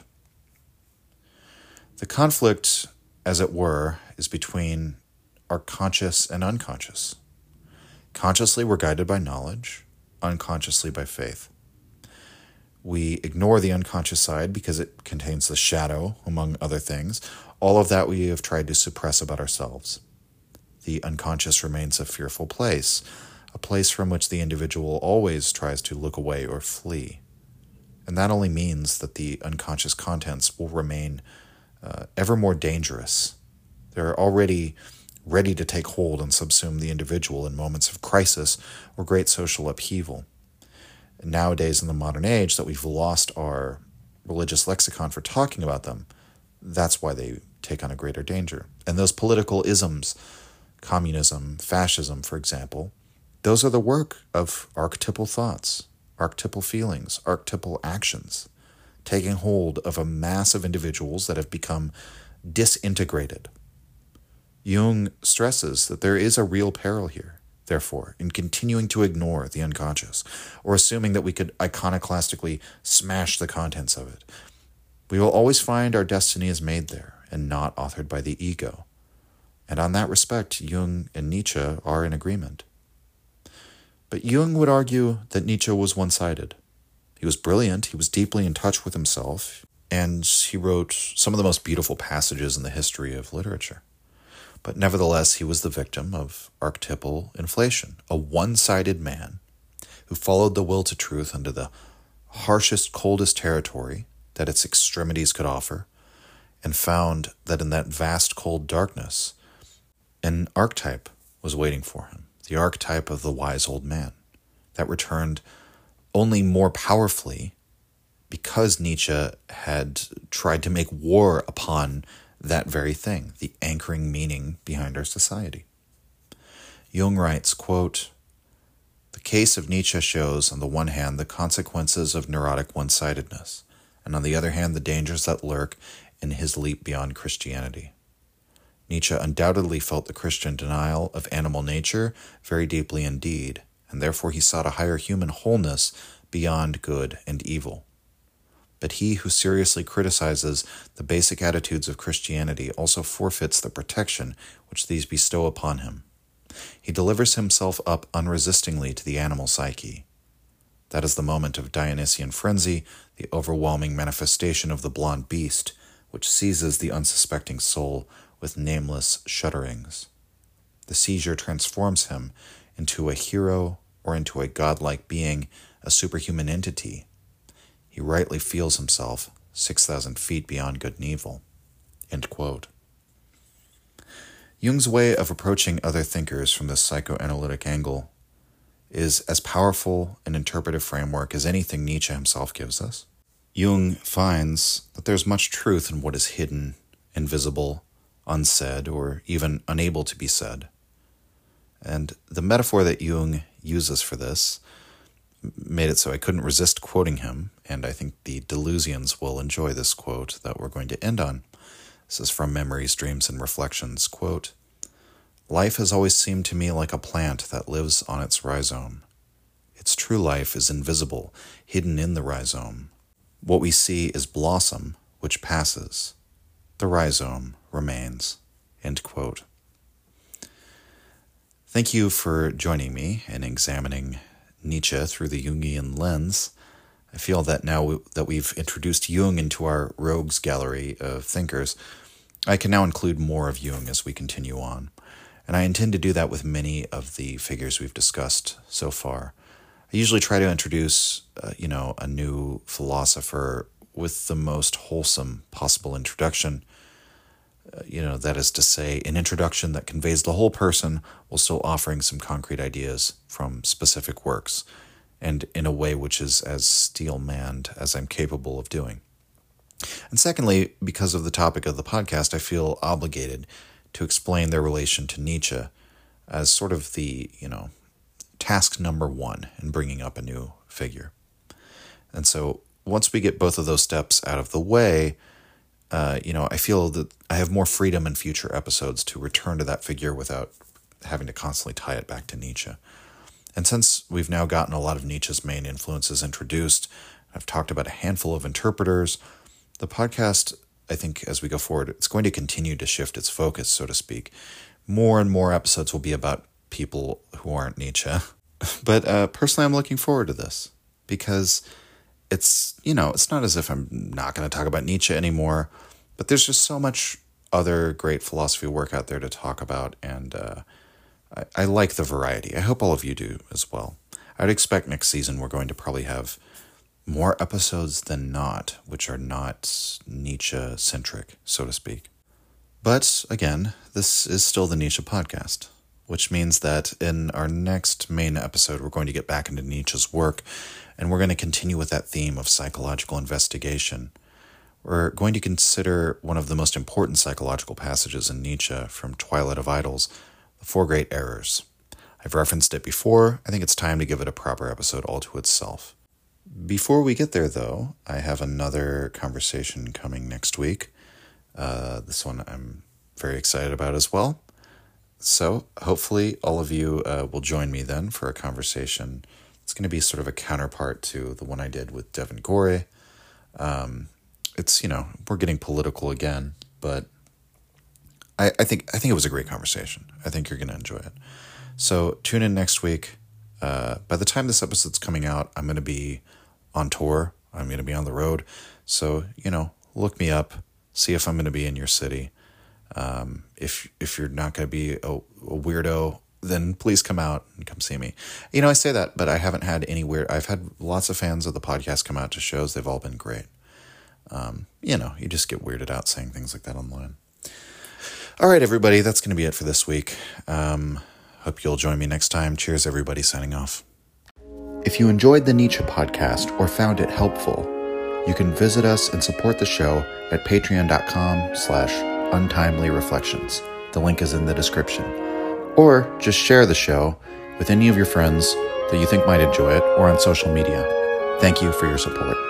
The conflict, as it were, is between our conscious and unconscious. Consciously, we're guided by knowledge, unconsciously by faith. We ignore the unconscious side because it contains the shadow, among other things. All of that we have tried to suppress about ourselves. The unconscious remains a fearful place, a place from which the individual always tries to look away or flee. And that only means that the unconscious contents will remain ever more dangerous. They're already ready to take hold and subsume the individual in moments of crisis or great social upheaval. Nowadays, in the modern age, that we've lost our religious lexicon for talking about them, that's why they take on a greater danger. And those political isms, communism, fascism, for example, those are the work of archetypal thoughts, archetypal feelings, archetypal actions, taking hold of a mass of individuals that have become disintegrated. Jung stresses that there is a real peril here, therefore, in continuing to ignore the unconscious, or assuming that we could iconoclastically smash the contents of it. We will always find our destiny is made there, and not authored by the ego. And on that respect, Jung and Nietzsche are in agreement. But Jung would argue that Nietzsche was one-sided. He was brilliant, he was deeply in touch with himself, and he wrote some of the most beautiful passages in the history of literature. But nevertheless, he was the victim of archetypal inflation, a one-sided man who followed the will to truth into the harshest, coldest territory that its extremities could offer, and found that in that vast, cold darkness, an archetype was waiting for him, the archetype of the wise old man, that returned only more powerfully because Nietzsche had tried to make war upon that very thing, the anchoring meaning behind our society. Jung writes, quote, "The case of Nietzsche shows, on the one hand, the consequences of neurotic one-sidedness, and on the other hand, the dangers that lurk in his leap beyond Christianity. Nietzsche undoubtedly felt the Christian denial of animal nature very deeply indeed, and therefore he sought a higher human wholeness beyond good and evil. But he who seriously criticizes the basic attitudes of Christianity also forfeits the protection which these bestow upon him. He delivers himself up unresistingly to the animal psyche. That is the moment of Dionysian frenzy, the overwhelming manifestation of the blonde beast, which seizes the unsuspecting soul with nameless shudderings. The seizure transforms him into a hero or into a godlike being, a superhuman entity. He rightly feels himself 6,000 feet beyond good and evil." End quote. Jung's way of approaching other thinkers from this psychoanalytic angle is as powerful an interpretive framework as anything Nietzsche himself gives us. Jung finds that there's much truth in what is hidden, invisible, unsaid, or even unable to be said. And the metaphor that Jung uses for this made it so I couldn't resist quoting him, and I think the Deleuzians will enjoy this quote that we're going to end on. This is from Memories, Dreams, and Reflections. Quote, "Life has always seemed to me like a plant that lives on its rhizome. Its true life is invisible, hidden in the rhizome. What we see is blossom, which passes. The rhizome remains." End quote. Thank you for joining me in examining Nietzsche through the Jungian lens. I feel that now that we've introduced Jung into our rogues gallery of thinkers, I can now include more of Jung as we continue on. And I intend to do that with many of the figures we've discussed so far. I usually try to introduce, a new philosopher with the most wholesome possible introduction. That is to say, an introduction that conveys the whole person while still offering some concrete ideas from specific works, and in a way which is as steel-manned as I'm capable of doing. And secondly, because of the topic of the podcast, I feel obligated to explain their relation to Nietzsche as sort of the, task number one in bringing up a new figure. And so once we get both of those steps out of the way, I feel that I have more freedom in future episodes to return to that figure without having to constantly tie it back to Nietzsche. And since we've now gotten a lot of Nietzsche's main influences introduced, I've talked about a handful of interpreters, the podcast, I think, as we go forward, it's going to continue to shift its focus, so to speak. More and more episodes will be about people who aren't Nietzsche. But personally, I'm looking forward to this because it's not as if I'm not going to talk about Nietzsche anymore, but there's just so much other great philosophy work out there to talk about, and I like the variety. I hope all of you do as well. I'd expect next season we're going to probably have more episodes than not, which are not Nietzsche-centric, so to speak. But again, this is still the Nietzsche podcast, which means that in our next main episode, we're going to get back into Nietzsche's work, and we're going to continue with that theme of psychological investigation. We're going to consider one of the most important psychological passages in Nietzsche from Twilight of Idols, The Four Great Errors. I've referenced it before. I think it's time to give it a proper episode all to itself. Before we get there, though, I have another conversation coming next week. This one I'm very excited about as well. So hopefully all of you will join me then for a conversation. It's going to be sort of a counterpart to the one I did with Devin Gorey. It's, we're getting political again, but I think it was a great conversation. I think you're going to enjoy it. So tune in next week. By the time this episode's coming out, I'm going to be on tour. I'm going to be on the road. So, look me up, see if I'm going to be in your city. If you're not going to be a weirdo, then please come out and come see me. I say that, but I haven't had any I've had lots of fans of the podcast come out to shows. They've all been great. You just get weirded out saying things like that online. All right, everybody, that's going to be it for this week. Hope you'll join me next time. Cheers, everybody, signing off. If you enjoyed the Nietzsche podcast or found it helpful, you can visit us and support the show at patreon.com/untimely-reflections. The link is in the description. Or just share the show with any of your friends that you think might enjoy it or on social media. Thank you for your support.